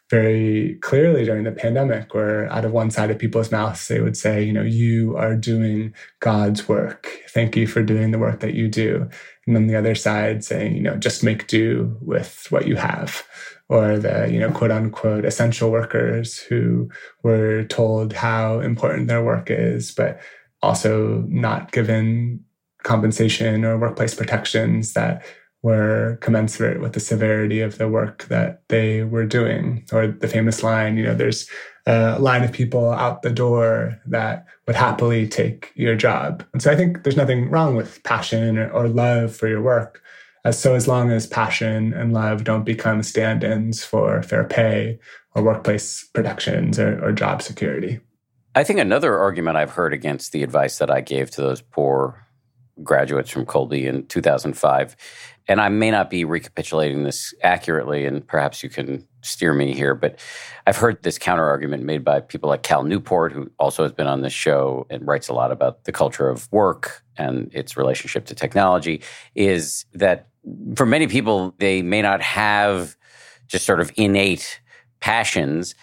very clearly during the pandemic, where out of one side of people's mouths, they would say, you know, you are doing God's work. Thank you for doing the work that you do. And then the other side saying, you know, just make do with what you have. Or the, you know, quote unquote, essential workers who were told how important their work is, but also not given compensation or workplace protections that were commensurate with the severity of the work that they were doing. Or the famous line, you know, there's a line of people out the door that would happily take your job. And so I think there's nothing wrong with passion or, or love for your work. As so as long as passion and love don't become stand-ins for fair pay or workplace protections or, or job security. I think another argument I've heard against the advice that I gave to those poor graduates from Colby in two thousand five, and I may not be recapitulating this accurately, and perhaps you can steer me here, but I've heard this counter argument made by people like Cal Newport, who also has been on this show and writes a lot about the culture of work and its relationship to technology, is that for many people, they may not have just sort of innate passions.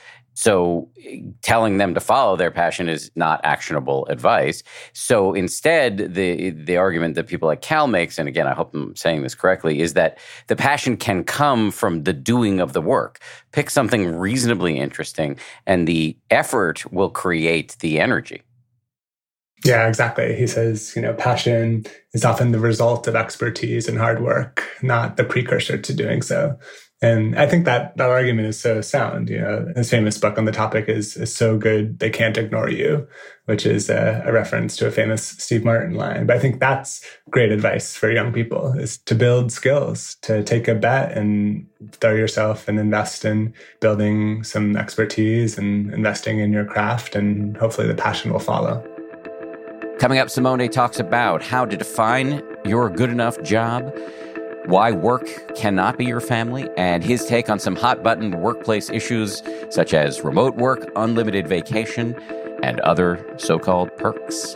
So telling them to follow their passion is not actionable advice. So instead, the the argument that people like Cal makes, and again, I hope I'm saying this correctly, is that the passion can come from the doing of the work. Pick something reasonably interesting, and the effort will create the energy. Yeah, exactly. He says, you know, passion is often the result of expertise and hard work, not the precursor to doing so. And I think that that argument is so sound. You know, his famous book on the topic is, is So Good They Can't Ignore You, which is a, a reference to a famous Steve Martin line. But I think that's great advice for young people, is to build skills, to take a bet and throw yourself and invest in building some expertise and investing in your craft, and hopefully the passion will follow. Coming up, Simone talks about how to define your good enough job, why work cannot be your family, and his take on some hot-button workplace issues such as remote work, unlimited vacation, and other so-called perks.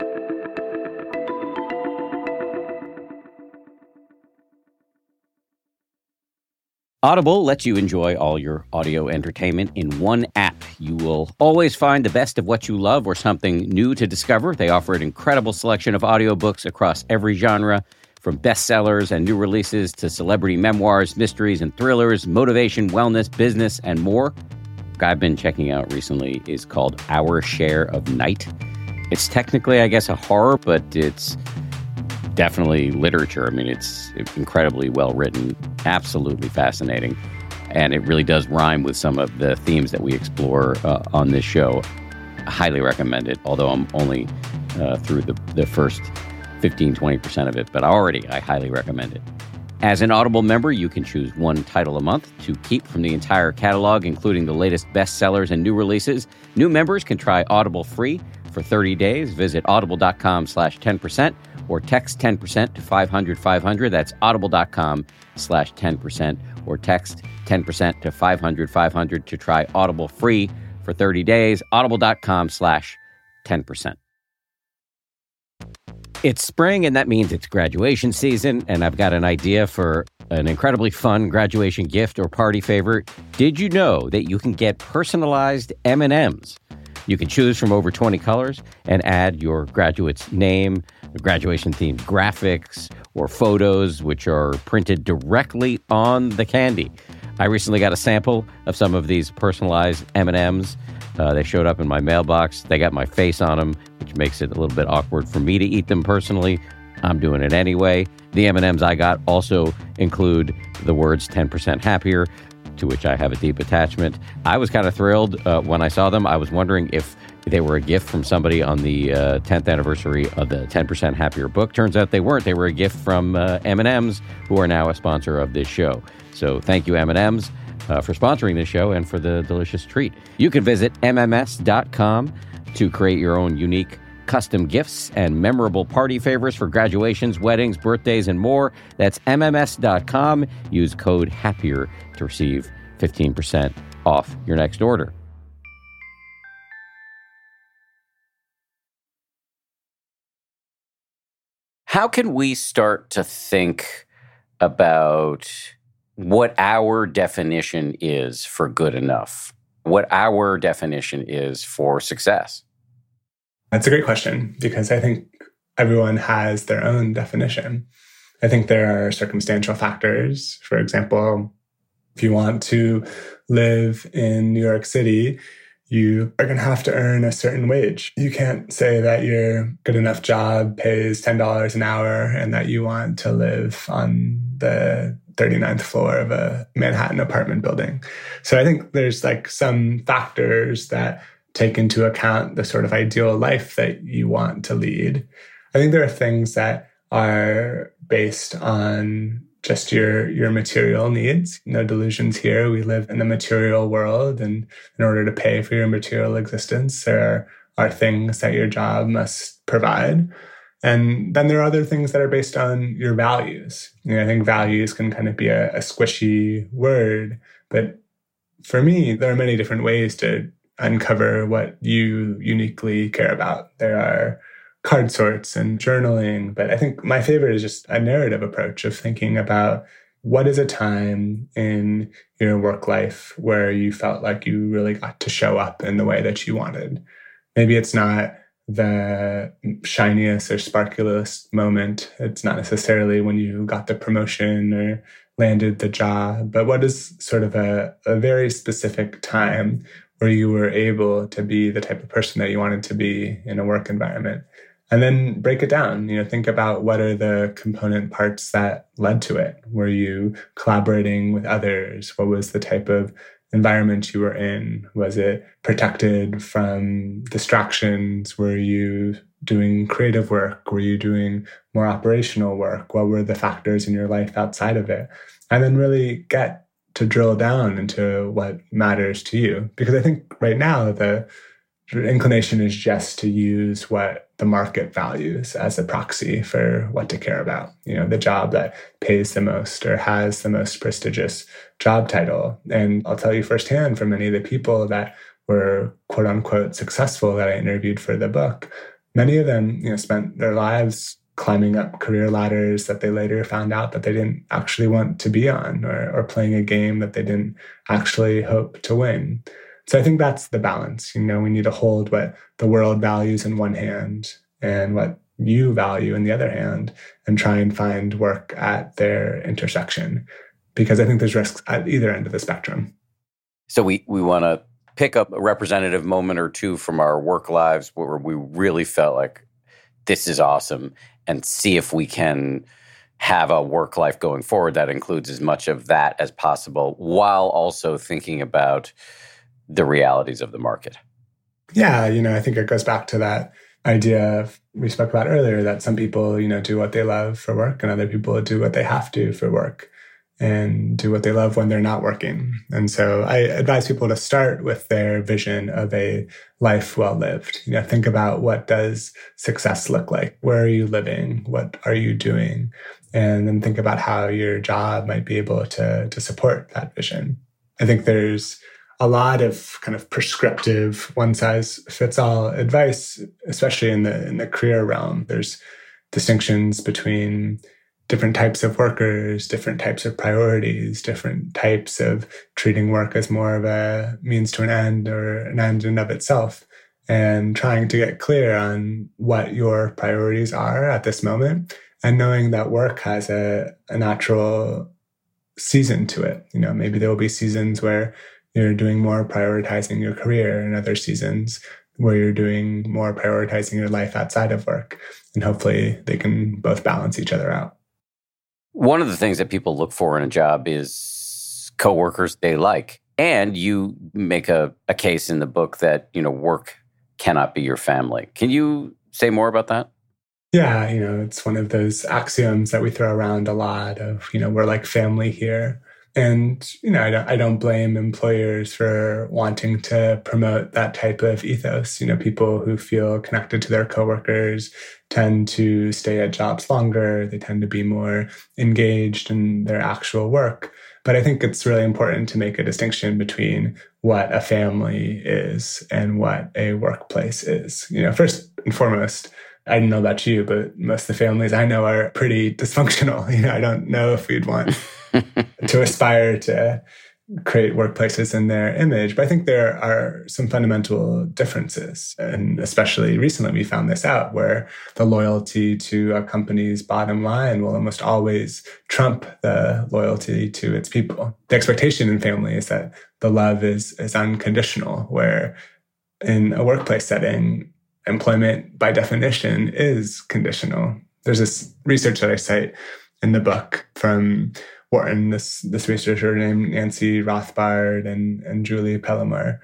Audible lets you enjoy all your audio entertainment in one app. You will always find the best of what you love or something new to discover. They offer an incredible selection of audiobooks across every genre, from bestsellers and new releases to celebrity memoirs, mysteries and thrillers, motivation, wellness, business, and more. What I've been checking out recently is called Our Share of Night. It's technically, I guess, a horror, but it's definitely literature. I mean, it's incredibly well written, absolutely fascinating, and it really does rhyme with some of the themes that we explore uh, on this show. I highly recommend it, although I'm only uh, through the, the first fifteen, twenty percent of it, but already I highly recommend it. As an Audible member, you can choose one title a month to keep from the entire catalog, including the latest bestsellers and new releases. New members can try Audible free for thirty days. Visit audible.com slash 10% or text ten percent to five hundred five hundred. That's audible.com slash 10% or text ten percent to five hundred five hundred to try Audible free for thirty days. Audible.com slash 10%. It's spring, and that means it's graduation season, and I've got an idea for an incredibly fun graduation gift or party favor. Did you know that you can get personalized M and M's? You can choose from over twenty colors and add your graduate's name, graduation-themed graphics, or photos, which are printed directly on the candy. I recently got a sample of some of these personalized M and M's. Uh, they showed up in my mailbox. They got my face on them, which makes it a little bit awkward for me to eat them personally. I'm doing it anyway. The M and M's I got also include the words ten percent happier, to which I have a deep attachment. I was kind of thrilled uh, when I saw them. I was wondering if they were a gift from somebody on the uh, tenth anniversary of the ten percent Happier book. Turns out they weren't. They were a gift from uh, M and M's, who are now a sponsor of this show. So thank you, M and M's, uh, for sponsoring this show and for the delicious treat. You can visit M M S dot com to create your own unique custom gifts and memorable party favors for graduations, weddings, birthdays, and more. That's M M S dot com. Use code HAPPIER to receive fifteen percent off your next order. How can we start to think about what our definition is for good enough? What our definition is for success? That's a great question, because I think everyone has their own definition. I think there are circumstantial factors. For example, if you want to live in New York City, you are going to have to earn a certain wage. You can't say that your good enough job pays ten dollars an hour and that you want to live on the thirty-ninth floor of a Manhattan apartment building. So I think there's like some factors that take into account the sort of ideal life that you want to lead. I think there are things that are based on just your your material needs. No delusions here. We live in the material world, and in order to pay for your material existence, there are, are things that your job must provide. And then there are other things that are based on your values. You know, I think values can kind of be a, a squishy word, but for me, there are many different ways to uncover what you uniquely care about. There are card sorts and journaling, but I think my favorite is just a narrative approach of thinking about what is a time in your work life where you felt like you really got to show up in the way that you wanted. Maybe it's not the shiniest or sparkliest moment. It's not necessarily when you got the promotion or landed the job, but what is sort of a, a very specific time where you were able to be the type of person that you wanted to be in a work environment. And then break it down. You know, think about what are the component parts that led to it. Were you collaborating with others? What was the type of environment you were in? Was it protected from distractions? Were you doing creative work? Were you doing more operational work? What were the factors in your life outside of it? And then really get to drill down into what matters to you. Because I think right now the inclination is just to use what the market values as a proxy for what to care about. You know, the job that pays the most or has the most prestigious job title. And I'll tell you firsthand from many of the people that were quote unquote successful that I interviewed for the book, many of them, you know, spent their lives climbing up career ladders that they later found out that they didn't actually want to be on, or, or playing a game that they didn't actually hope to win. So I think that's the balance. You know, we need to hold what the world values in one hand and what you value in the other hand, and try and find work at their intersection, because I think there's risks at either end of the spectrum. So we, we want to pick up a representative moment or two from our work lives where we really felt like this is awesome, and see if we can have a work life going forward that includes as much of that as possible, while also thinking about the realities of the market. Yeah, you know, I think it goes back to that idea of, we spoke about earlier, that some people, you know, do what they love for work, and other people do what they have to for work, and do what they love when they're not working. And so I advise people to start with their vision of a life well lived. You know, think about, what does success look like? Where are you living? What are you doing? And then think about how your job might be able to, to support that vision. I think there's a lot of kind of prescriptive, one-size-fits-all advice, especially in the in the career realm. There's distinctions between different types of workers, different types of priorities, different types of treating work as more of a means to an end or an end in of itself, and trying to get clear on what your priorities are at this moment, and knowing that work has a, a natural season to it. You know, maybe there will be seasons where you're doing more prioritizing your career, and other seasons where you're doing more prioritizing your life outside of work. And hopefully they can both balance each other out. One of the things that people look for in a job is coworkers they like. And you make a, a case in the book that, you know, work cannot be your family. Can you say more about that? Yeah, you know, it's one of those axioms that we throw around a lot of, you know, we're like family here. And, you know, I don't, I don't blame employers for wanting to promote that type of ethos. You know, people who feel connected to their coworkers tend to stay at jobs longer. They tend to be more engaged in their actual work. But I think it's really important to make a distinction between what a family is and what a workplace is. You know, first and foremost, I don't know about you, but most of the families I know are pretty dysfunctional. You know, I don't know if we'd want to aspire to create workplaces in their image. But I think there are some fundamental differences. And especially recently, we found this out, where the loyalty to a company's bottom line will almost always trump the loyalty to its people. The expectation in family is that the love is, is unconditional, where in a workplace setting, employment by definition is conditional. There's this research that I cite in the book from Wharton, this, this researcher named Nancy Rothbard and, and Julie Pellemore.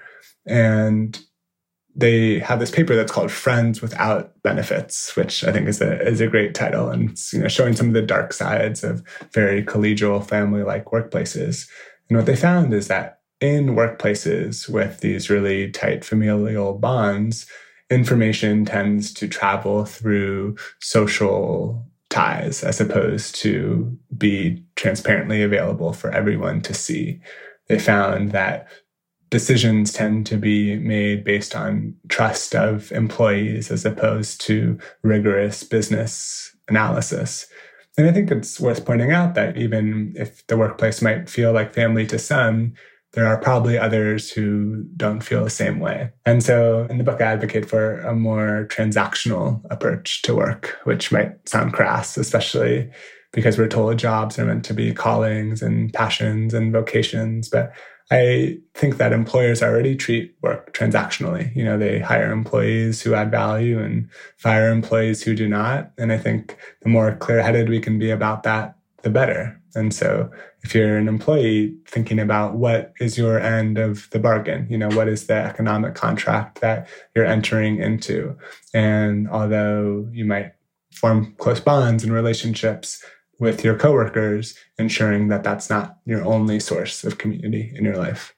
And they have this paper that's called Friends Without Benefits, which I think is a is a great title. And it's, you know, showing some of the dark sides of very collegial, family-like workplaces. And what they found is that in workplaces with these really tight familial bonds, information tends to travel through social ties as opposed to be transparently available for everyone to see. They found that decisions tend to be made based on trust of employees as opposed to rigorous business analysis. And I think it's worth pointing out that even if the workplace might feel like family to some, there are probably others who don't feel the same way. And so in the book, I advocate for a more transactional approach to work, which might sound crass, especially because we're told jobs are meant to be callings and passions and vocations. But I think that employers already treat work transactionally. You know, they hire employees who add value and fire employees who do not. And I think the more clear-headed we can be about that, the better. And so if you're an employee thinking about what is your end of the bargain, you know, what is the economic contract that you're entering into? And although you might form close bonds and relationships with your coworkers, ensuring that that's not your only source of community in your life.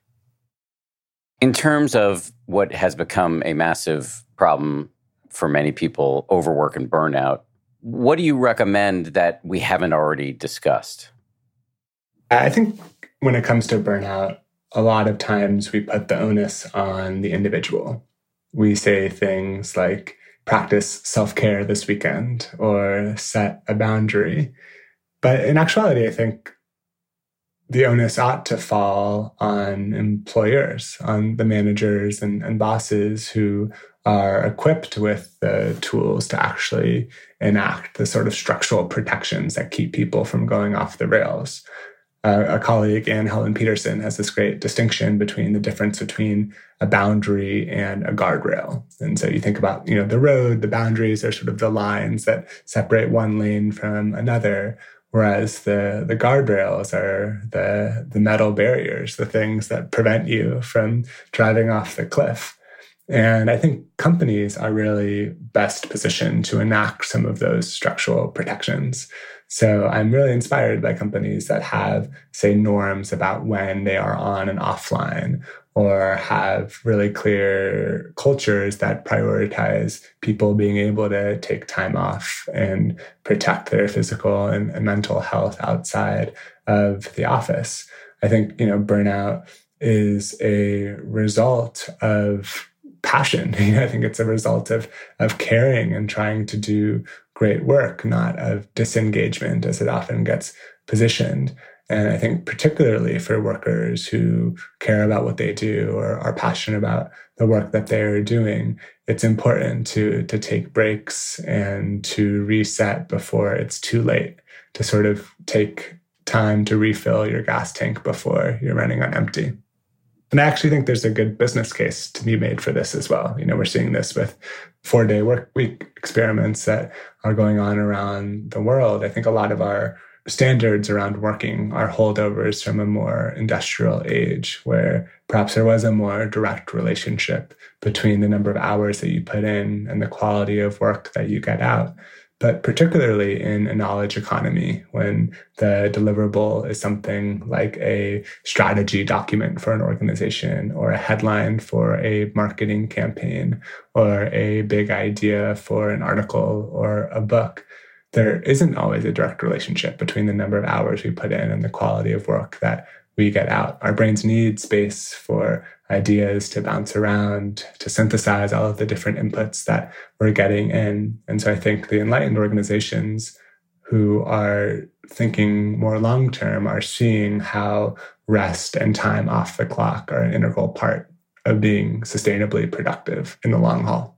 In terms of what has become a massive problem for many people, overwork and burnout, what do you recommend that we haven't already discussed? I think when it comes to burnout, a lot of times we put the onus on the individual. We say things like, practice self-care this weekend or set a boundary. But in actuality, I think the onus ought to fall on employers, on the managers and, and bosses who are equipped with the tools to actually enact the sort of structural protections that keep people from going off the rails. Uh, a colleague, Anne Helen Peterson, has this great distinction between the difference between a boundary and a guardrail. And so you think about, you know, the road, the boundaries are sort of the lines that separate one lane from another, whereas the, the guardrails are the, the metal barriers, the things that prevent you from driving off the cliff. And I think companies are really best positioned to enact some of those structural protections. So I'm really inspired by companies that have, say, norms about when they are on and offline, or have really clear cultures that prioritize people being able to take time off and protect their physical and, and mental health outside of the office. I think, you know, burnout is a result of passion. I think it's a result of of caring and trying to do great work, not of disengagement, as it often gets positioned. And I think particularly for workers who care about what they do or are passionate about the work that they're doing, it's important to, to take breaks and to reset before it's too late, to sort of take time to refill your gas tank before you're running on empty. And I actually think there's a good business case to be made for this as well. You know, we're seeing this with four-day work week experiments that are going on around the world. I think a lot of our standards around working are holdovers from a more industrial age, where perhaps there was a more direct relationship between the number of hours that you put in and the quality of work that you get out. But particularly in a knowledge economy, when the deliverable is something like a strategy document for an organization, or a headline for a marketing campaign, or a big idea for an article or a book, there isn't always a direct relationship between the number of hours we put in and the quality of work that we get out. Our brains need space for ideas to bounce around, to synthesize all of the different inputs that we're getting in. And so I think the enlightened organizations who are thinking more long-term are seeing how rest and time off the clock are an integral part of being sustainably productive in the long haul.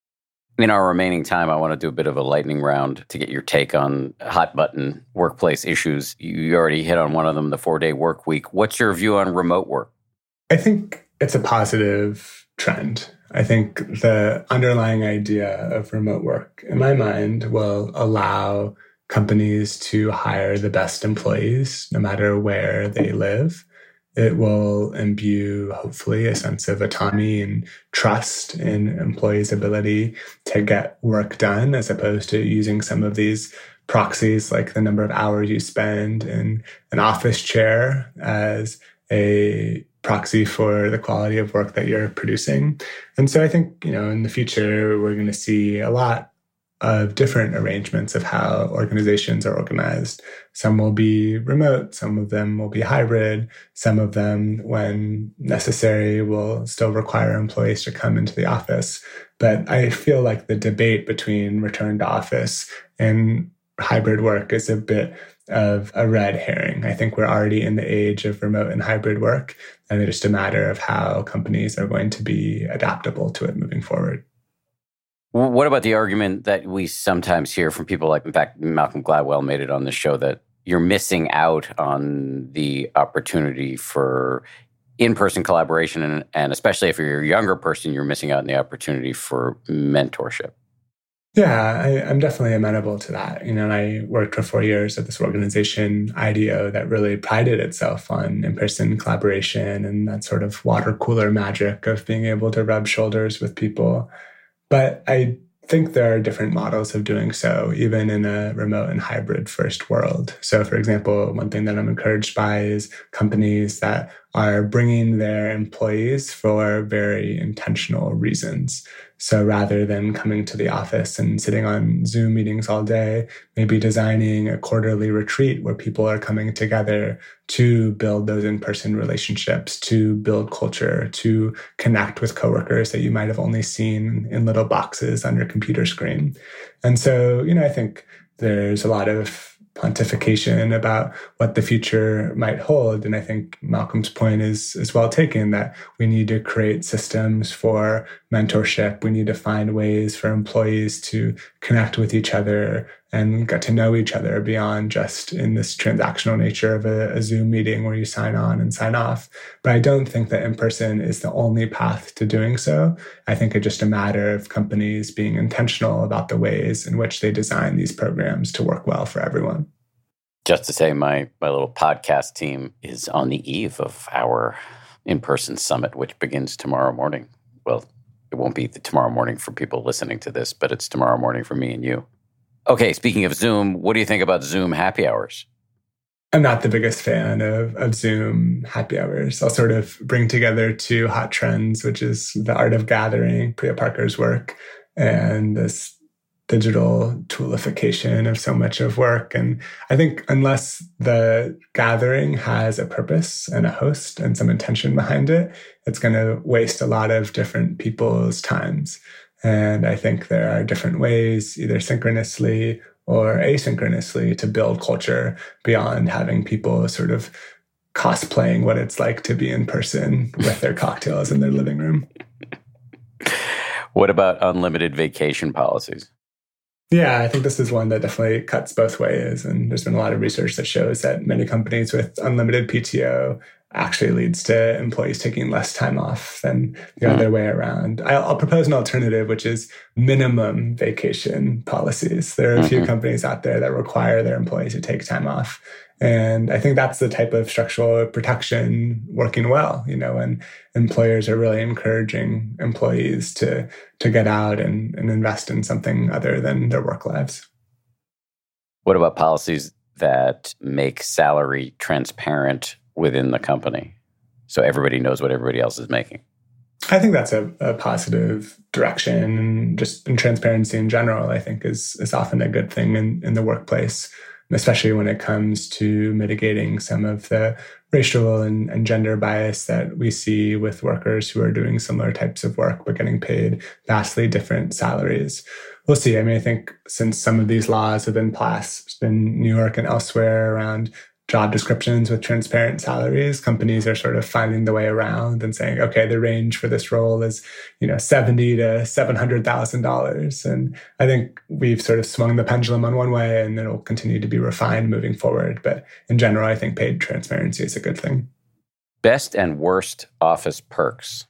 In our remaining time, I want to do a bit of a lightning round to get your take on hot button workplace issues. You already hit on one of them, the four-day work week. What's your view on remote work? I think it's a positive trend. I think the underlying idea of remote work, in my mind, will allow companies to hire the best employees, no matter where they live. It will imbue, hopefully, a sense of autonomy and trust in employees' ability to get work done, as opposed to using some of these proxies, like the number of hours you spend in an office chair, as a proxy for the quality of work that you're producing. And so I think, you know, in the future, we're going to see a lot of different arrangements of how organizations are organized. Some will be remote, some of them will be hybrid, some of them, when necessary, will still require employees to come into the office. But I feel like the debate between return to office and hybrid work is a bit of a red herring. I think we're already in the age of remote and hybrid work, and it's just a matter of how companies are going to be adaptable to it moving forward. What about the argument that we sometimes hear from people like, in fact, Malcolm Gladwell made it on the show, that you're missing out on the opportunity for in-person collaboration, and, and especially if you're a younger person, you're missing out on the opportunity for mentorship. Yeah, I, I'm definitely amenable to that. You know, and I worked for four years at this organization, I D O, that really prided itself on in-person collaboration and that sort of water cooler magic of being able to rub shoulders with people. But I think there are different models of doing so, even in a remote and hybrid first world. So, for example, one thing that I'm encouraged by is companies that are bringing their employees for very intentional reasons. So rather than coming to the office and sitting on Zoom meetings all day, maybe designing a quarterly retreat where people are coming together to build those in-person relationships, to build culture, to connect with coworkers that you might have only seen in little boxes on your computer screen. And so, you know, I think there's a lot of pontification about what the future might hold. And I think Malcolm's point is, is well taken, that we need to create systems for mentorship. We need to find ways for employees to connect with each other and get to know each other beyond just in this transactional nature of a, a Zoom meeting where you sign on and sign off. But I don't think that in-person is the only path to doing so. I think it's just a matter of companies being intentional about the ways in which they design these programs to work well for everyone. Just to say, my, my little podcast team is on the eve of our in-person summit, which begins tomorrow morning. Well, it won't be the tomorrow morning for people listening to this, but it's tomorrow morning for me and you. Okay, speaking of Zoom, what do you think about Zoom happy hours? I'm not the biggest fan of, of Zoom happy hours. I'll sort of bring together two hot trends, which is the art of gathering, Priya Parker's work, and this digital toolification of so much of work. And I think unless the gathering has a purpose and a host and some intention behind it, it's going to waste a lot of different people's times. And I think there are different ways, either synchronously or asynchronously, to build culture beyond having people sort of cosplaying what it's like to be in person with their cocktails in their living room. What about unlimited vacation policies? Yeah, I think this is one that definitely cuts both ways. And there's been a lot of research that shows that many companies with unlimited P T O actually leads to employees taking less time off than the mm. other way around. I'll, I'll propose an alternative, which is minimum vacation policies. There are a mm-hmm. few companies out there that require their employees to take time off. And I think that's the type of structural protection working well, you know, when employers are really encouraging employees to, to get out and, and invest in something other than their work lives. What about policies that make salary transparent within the company so everybody knows what everybody else is making? I think that's a, a positive direction. And just in transparency in general, I think is, is often a good thing in, in the workplace, especially when it comes to mitigating some of the racial and, and gender bias that we see with workers who are doing similar types of work but getting paid vastly different salaries. We'll see. I mean, I think since some of these laws have been passed in New York and elsewhere around job descriptions with transparent salaries, companies are sort of finding the way around and saying, okay, the range for this role is, you know, seventy to seven hundred thousand dollars. And I think we've sort of swung the pendulum on one way, and it'll continue to be refined moving forward. But in general, I think paid transparency is a good thing. Best and worst office perks.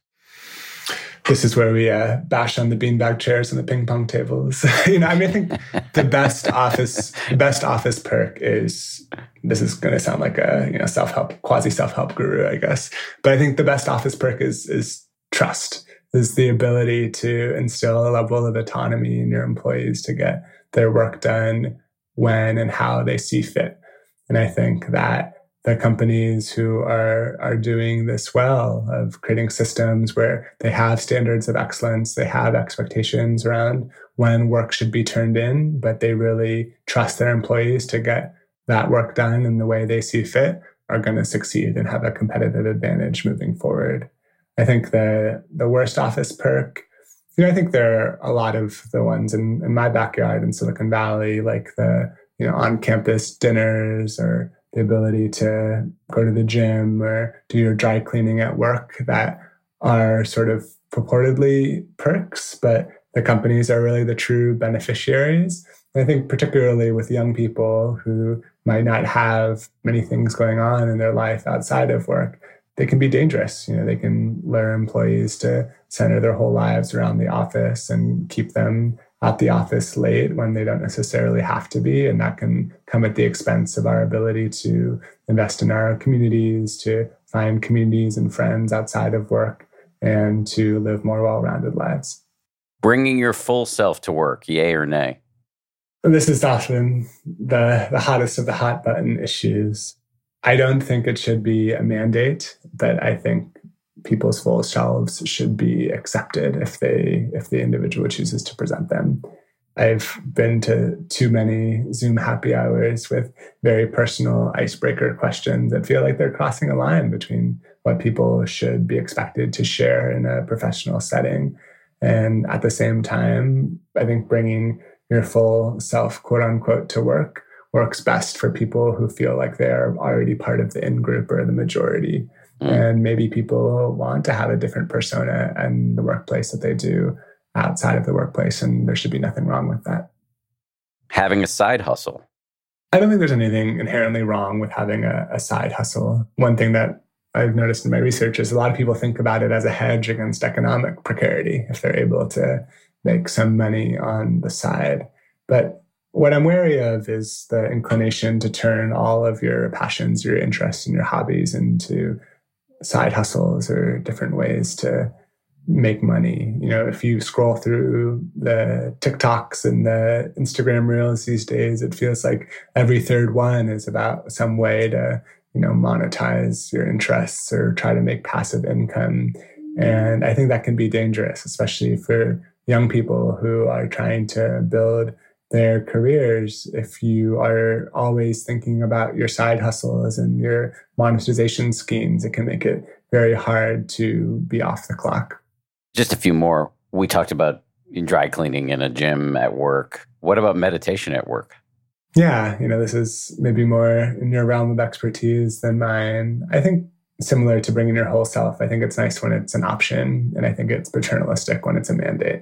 This is where we uh, bash on the beanbag chairs and the ping pong tables. you know, I mean, I think the best office, best office perk is, this is going to sound like a, you know, self-help, quasi self-help guru, I guess. But I think the best office perk is, is trust, is the ability to instill a level of autonomy in your employees to get their work done when and how they see fit. And I think that the companies who are are doing this well, of creating systems where they have standards of excellence, they have expectations around when work should be turned in, but they really trust their employees to get that work done in the way they see fit, are going to succeed and have a competitive advantage moving forward. I think the the worst office perk, you know, I think there are a lot of the ones in, in my backyard in Silicon Valley, like the, you know, on-campus dinners, or the ability to go to the gym or do your dry cleaning at work, that are sort of purportedly perks, but the companies are really the true beneficiaries. And I think particularly with young people who might not have many things going on in their life outside of work, they can be dangerous. You know, they can lure employees to center their whole lives around the office and keep them at the office late when they don't necessarily have to be. And that can come at the expense of our ability to invest in our communities, to find communities and friends outside of work, and to live more well-rounded lives. Bringing your full self to work, yay or nay? This is often the, the hottest of the hot button issues. I don't think it should be a mandate, but I think people's full selves should be accepted if they if the individual chooses to present them. I've been to too many Zoom happy hours with very personal icebreaker questions that feel like they're crossing a line between what people should be expected to share in a professional setting. And at the same time, I think bringing your full self, quote unquote, to work works best for people who feel like they're already part of the in-group or the majority. Mm. And maybe people want to have a different persona in the workplace that they do outside of the workplace, and there should be nothing wrong with that. Having a side hustle. I don't think there's anything inherently wrong with having a, a side hustle. One thing that I've noticed in my research is a lot of people think about it as a hedge against economic precarity if they're able to make some money on the side. But what I'm wary of is the inclination to turn all of your passions, your interests, and your hobbies into side hustles or different ways to make money. You know, if you scroll through the TikToks and the Instagram Reels these days, it feels like every third one is about some way to, you know, monetize your interests or try to make passive income. And I think that can be dangerous, especially for young people who are trying to build their careers. If you are always thinking about your side hustles and your monetization schemes, it can make it very hard to be off the clock. Just a few more. We talked about dry cleaning in a gym at work. What about meditation at work? Yeah, you know, this is maybe more in your realm of expertise than mine. I think similar to bringing your whole self, I think it's nice when it's an option, and I think it's paternalistic when it's a mandate.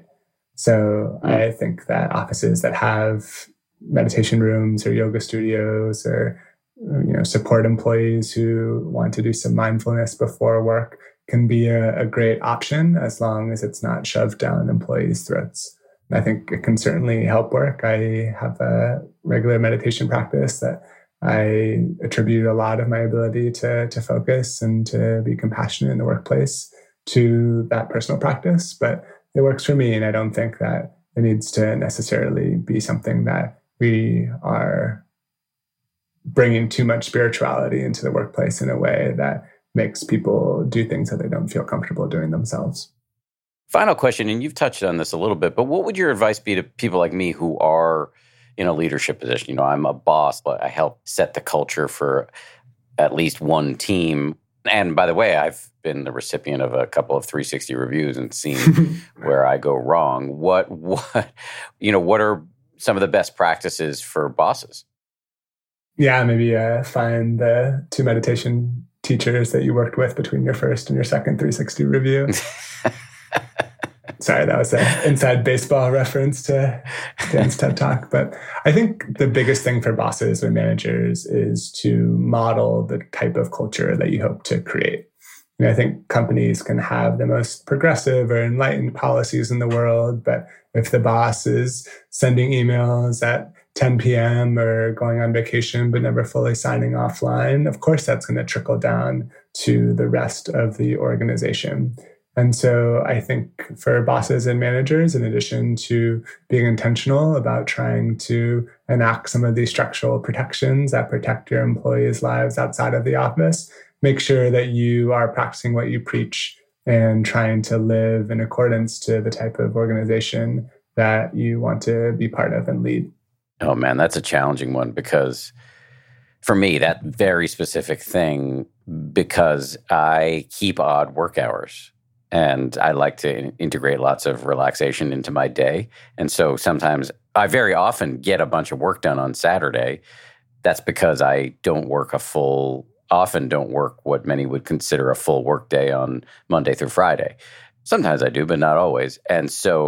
So mm. I think that offices that have meditation rooms or yoga studios or, you know, support employees who want to do some mindfulness before work can be a, a great option as long as it's not shoved down employees' throats. I think it can certainly help work. I have a regular meditation practice that I attribute a lot of my ability to, to focus and to be compassionate in the workplace to that personal practice. But it works for me, and I don't think that it needs to necessarily be something that we are bringing too much spirituality into the workplace in a way that makes people do things that they don't feel comfortable doing themselves. Final question, and you've touched on this a little bit, but what would your advice be to people like me who are in a leadership position? You know, I'm a boss, but I help set the culture for at least one team. And by the way, I've been the recipient of a couple of three sixty reviews and seen where I go wrong. What, what, you know, what are some of the best practices for bosses? Yeah, maybe uh, find the two meditation teachers that you worked with between your first and your second three sixty review. Sorry, that was an inside baseball reference to Dan's TED Talk. But I think the biggest thing for bosses or managers is to model the type of culture that you hope to create. And I think companies can have the most progressive or enlightened policies in the world, but if the boss is sending emails at ten p.m. or going on vacation but never fully signing offline, of course that's going to trickle down to the rest of the organization. And so I think for bosses and managers, in addition to being intentional about trying to enact some of these structural protections that protect your employees' lives outside of the office, make sure that you are practicing what you preach and trying to live in accordance to the type of organization that you want to be part of and lead. Oh man, that's a challenging one, because for me, that very specific thing, because I keep odd work hours. And I like to integrate lots of relaxation into my day. And so sometimes I very often get a bunch of work done on Saturday. That's because I don't work a full, often don't work what many would consider a full work day on Monday through Friday. Sometimes I do, but not always. And so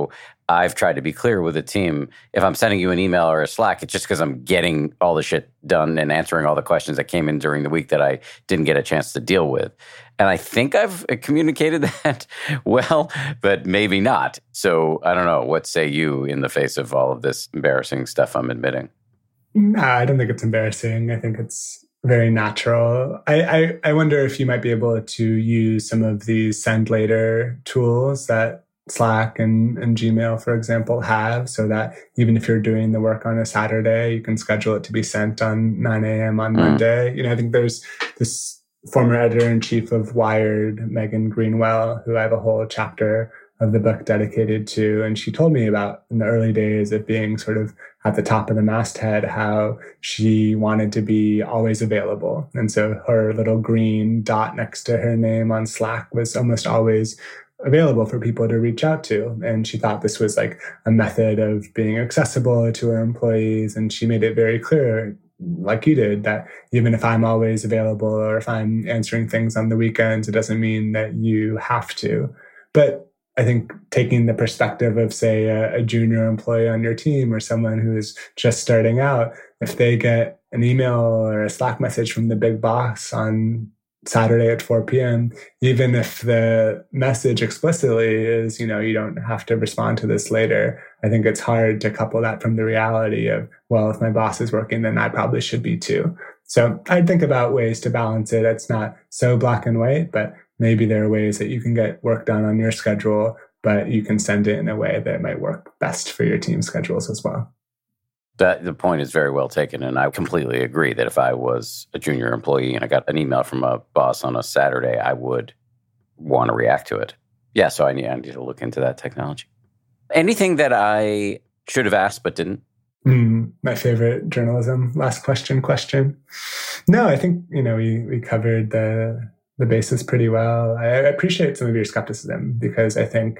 I've tried to be clear with the team. If I'm sending you an email or a Slack, it's just because I'm getting all the shit done and answering all the questions that came in during the week that I didn't get a chance to deal with. And I think I've communicated that well, but maybe not. So I don't know. What say you in the face of all of this embarrassing stuff I'm admitting? No, I don't think it's embarrassing. I think it's very natural. I, I, I wonder if you might be able to use some of these send later tools that Slack and, and Gmail, for example, have, so that even if you're doing the work on a Saturday, you can schedule it to be sent on nine a.m. on mm. Monday. You know, I think there's this former editor-in-chief of Wired, Megan Greenwell, who I have a whole chapter of the book dedicated to. And she told me about in the early days of being sort of at the top of the masthead, how she wanted to be always available. And so her little green dot next to her name on Slack was almost always available for people to reach out to. And she thought this was like a method of being accessible to her employees. And she made it very clear, like you did, that even if I'm always available or if I'm answering things on the weekends, it doesn't mean that you have to. But I think taking the perspective of, say, a, a junior employee on your team or someone who is just starting out, if they get an email or a Slack message from the big boss on Saturday at four p.m., even if the message explicitly is, you know, you don't have to respond to this later, I think it's hard to couple that from the reality of, well, if my boss is working, then I probably should be too. So I'd think about ways to balance it. It's not so black and white, but maybe there are ways that you can get work done on your schedule, but you can send it in a way that might work best for your team schedules as well. That the point is very well taken, and I completely agree that if I was a junior employee and I got an email from a boss on a Saturday, I would want to react to it. Yeah, so I need, I need to look into that technology. Anything that I should have asked but didn't? Mm, my favorite journalism last question question. No, I think, you know, we we covered the the basis pretty well. I, I appreciate some of your skepticism because I think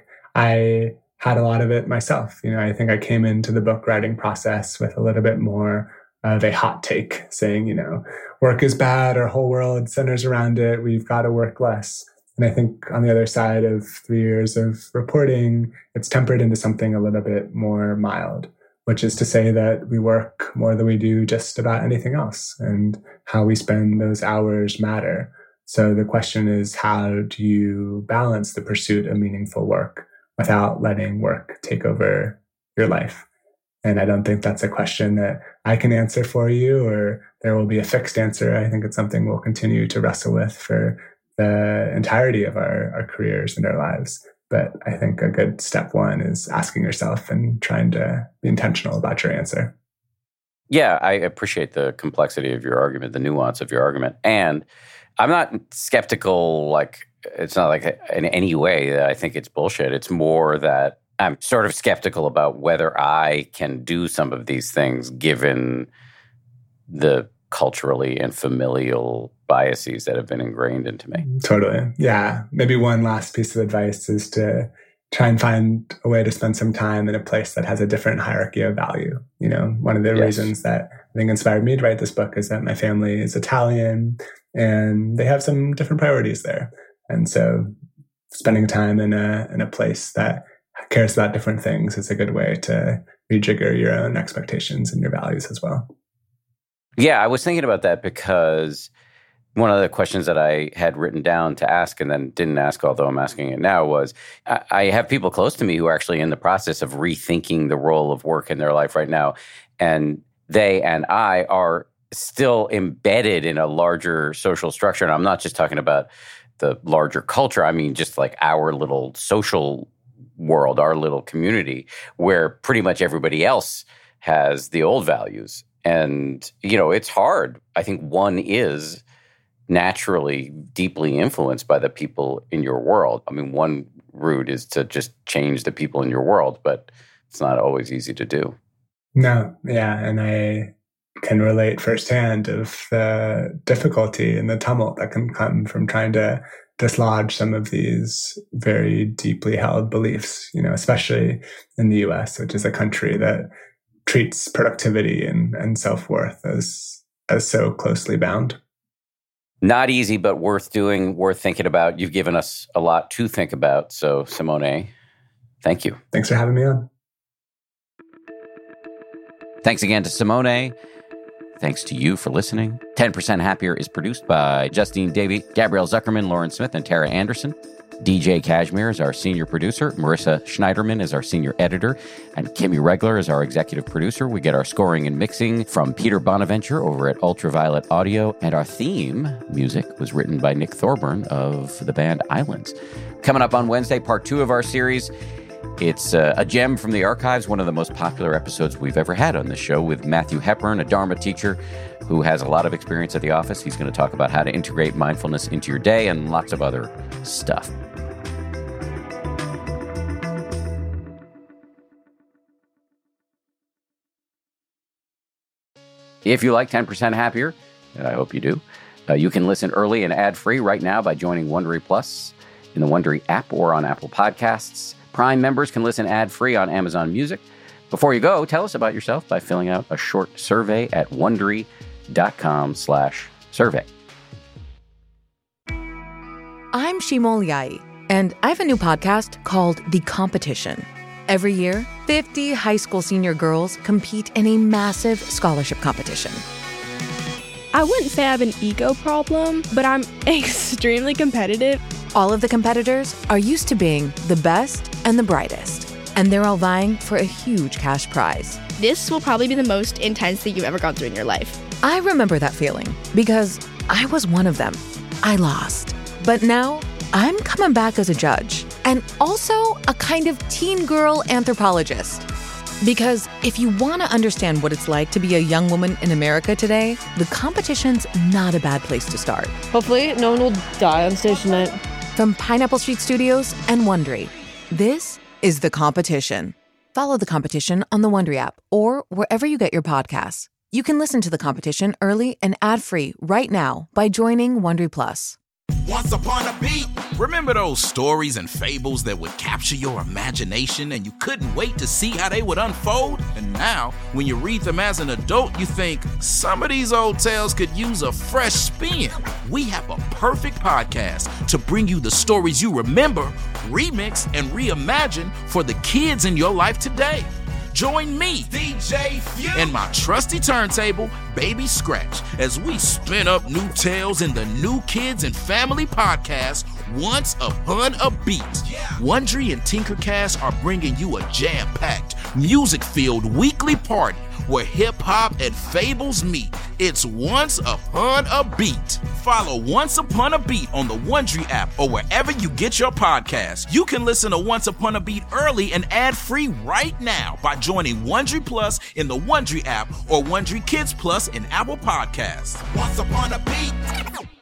I had a lot of it myself. You know, I think I came into the book writing process with a little bit more of a hot take saying, you know, work is bad, our whole world centers around it, we've got to work less. And I think on the other side of three years of reporting, it's tempered into something a little bit more mild, which is to say that we work more than we do just about anything else, and how we spend those hours matter. So the question is, how do you balance the pursuit of meaningful work without letting work take over your life? And I don't think that's a question that I can answer for you, or there will be a fixed answer. I think it's something we'll continue to wrestle with for the entirety of our, our careers and our lives. But I think a good step one is asking yourself and trying to be intentional about your answer. Yeah, I appreciate the complexity of your argument, the nuance of your argument. And I'm not skeptical, like, it's not like in any way that I think it's bullshit. It's more that I'm sort of skeptical about whether I can do some of these things given the culturally and familial biases that have been ingrained into me. Totally. Yeah. Maybe one last piece of advice is to try and find a way to spend some time in a place that has a different hierarchy of value. You know, one of the yes. reasons that I think inspired me to write this book is that my family is Italian and they have some different priorities there. And so spending time in a in a place that cares about different things is a good way to rejigger your own expectations and your values as well. Yeah, I was thinking about that because one of the questions that I had written down to ask and then didn't ask, although I'm asking it now, was I, I have people close to me who are actually in the process of rethinking the role of work in their life right now. And they and I are still embedded in a larger social structure. And I'm not just talking about the larger culture. I mean, just like our little social world, our little community, where pretty much everybody else has the old values. And, you know, it's hard. I think one is naturally deeply influenced by the people in your world. I mean, one route is to just change the people in your world, but it's not always easy to do. No, yeah. And I can relate firsthand of the difficulty and the tumult that can come from trying to dislodge some of these very deeply held beliefs, you know, especially in the U S, which is a country that treats productivity and, and self-worth as as so closely bound. Not easy, but worth doing, worth thinking about. You've given us a lot to think about. So, Simone, thank you. Thanks for having me on. Thanks again to Simone. Thanks to you for listening. ten percent Happier is produced by Justine Davey, Gabrielle Zuckerman, Lauren Smith, and Tara Anderson. D J Kashmir is our senior producer. Marissa Schneiderman is our senior editor. And Kimmy Regler is our executive producer. We get our scoring and mixing from Peter Bonaventure over at Ultraviolet Audio. And our theme music was written by Nick Thorburn of the band Islands. Coming up on Wednesday, part two of our series. It's uh, a gem from the archives, one of the most popular episodes we've ever had on this show with Matthew Hepburn, a Dharma teacher who has a lot of experience at the office. He's going to talk about how to integrate mindfulness into your day and lots of other stuff. If you like ten percent Happier, and I hope you do, uh, you can listen early and ad-free right now by joining Wondery Plus in the Wondery app or on Apple Podcasts. Prime members can listen ad-free on Amazon Music. Before you go, tell us about yourself by filling out a short survey at Wondery.com slash survey. I'm Shimol Yai, and I have a new podcast called The Competition. Every year, fifty high school senior girls compete in a massive scholarship competition. I wouldn't say I have an ego problem, but I'm extremely competitive. All of the competitors are used to being the best and the brightest, and they're all vying for a huge cash prize. This will probably be the most intense thing you've ever gone through in your life. I remember that feeling because I was one of them. I lost. But now I'm coming back as a judge and also a kind of teen girl anthropologist. Because if you want to understand what it's like to be a young woman in America today, the competition's not a bad place to start. Hopefully no one will die on stage tonight. From Pineapple Street Studios and Wondery, this is The Competition. Follow The Competition on the Wondery app or wherever you get your podcasts. You can listen to The Competition early and ad-free right now by joining Wondery Plus. Once upon a beat. Remember those stories and fables that would capture your imagination and you couldn't wait to see how they would unfold? And now, when you read them as an adult, you think, some of these old tales could use a fresh spin. We have a perfect podcast to bring you the stories you remember, remix, and reimagine for the kids in your life today. Join me, D J Few, and my trusty turntable, Baby Scratch, as we spin up new tales in the New Kids and Family podcast, Once Upon a Beat. Yeah. Wondery and Tinkercast are bringing you a jam-packed, music-filled weekly party where hip-hop and fables meet. It's Once Upon a Beat. Follow Once Upon a Beat on the Wondery app or wherever you get your podcasts. You can listen to Once Upon a Beat early and ad-free right now by joining Wondery Plus in the Wondery app or Wondery Kids Plus in Apple Podcasts. Once Upon a Beat.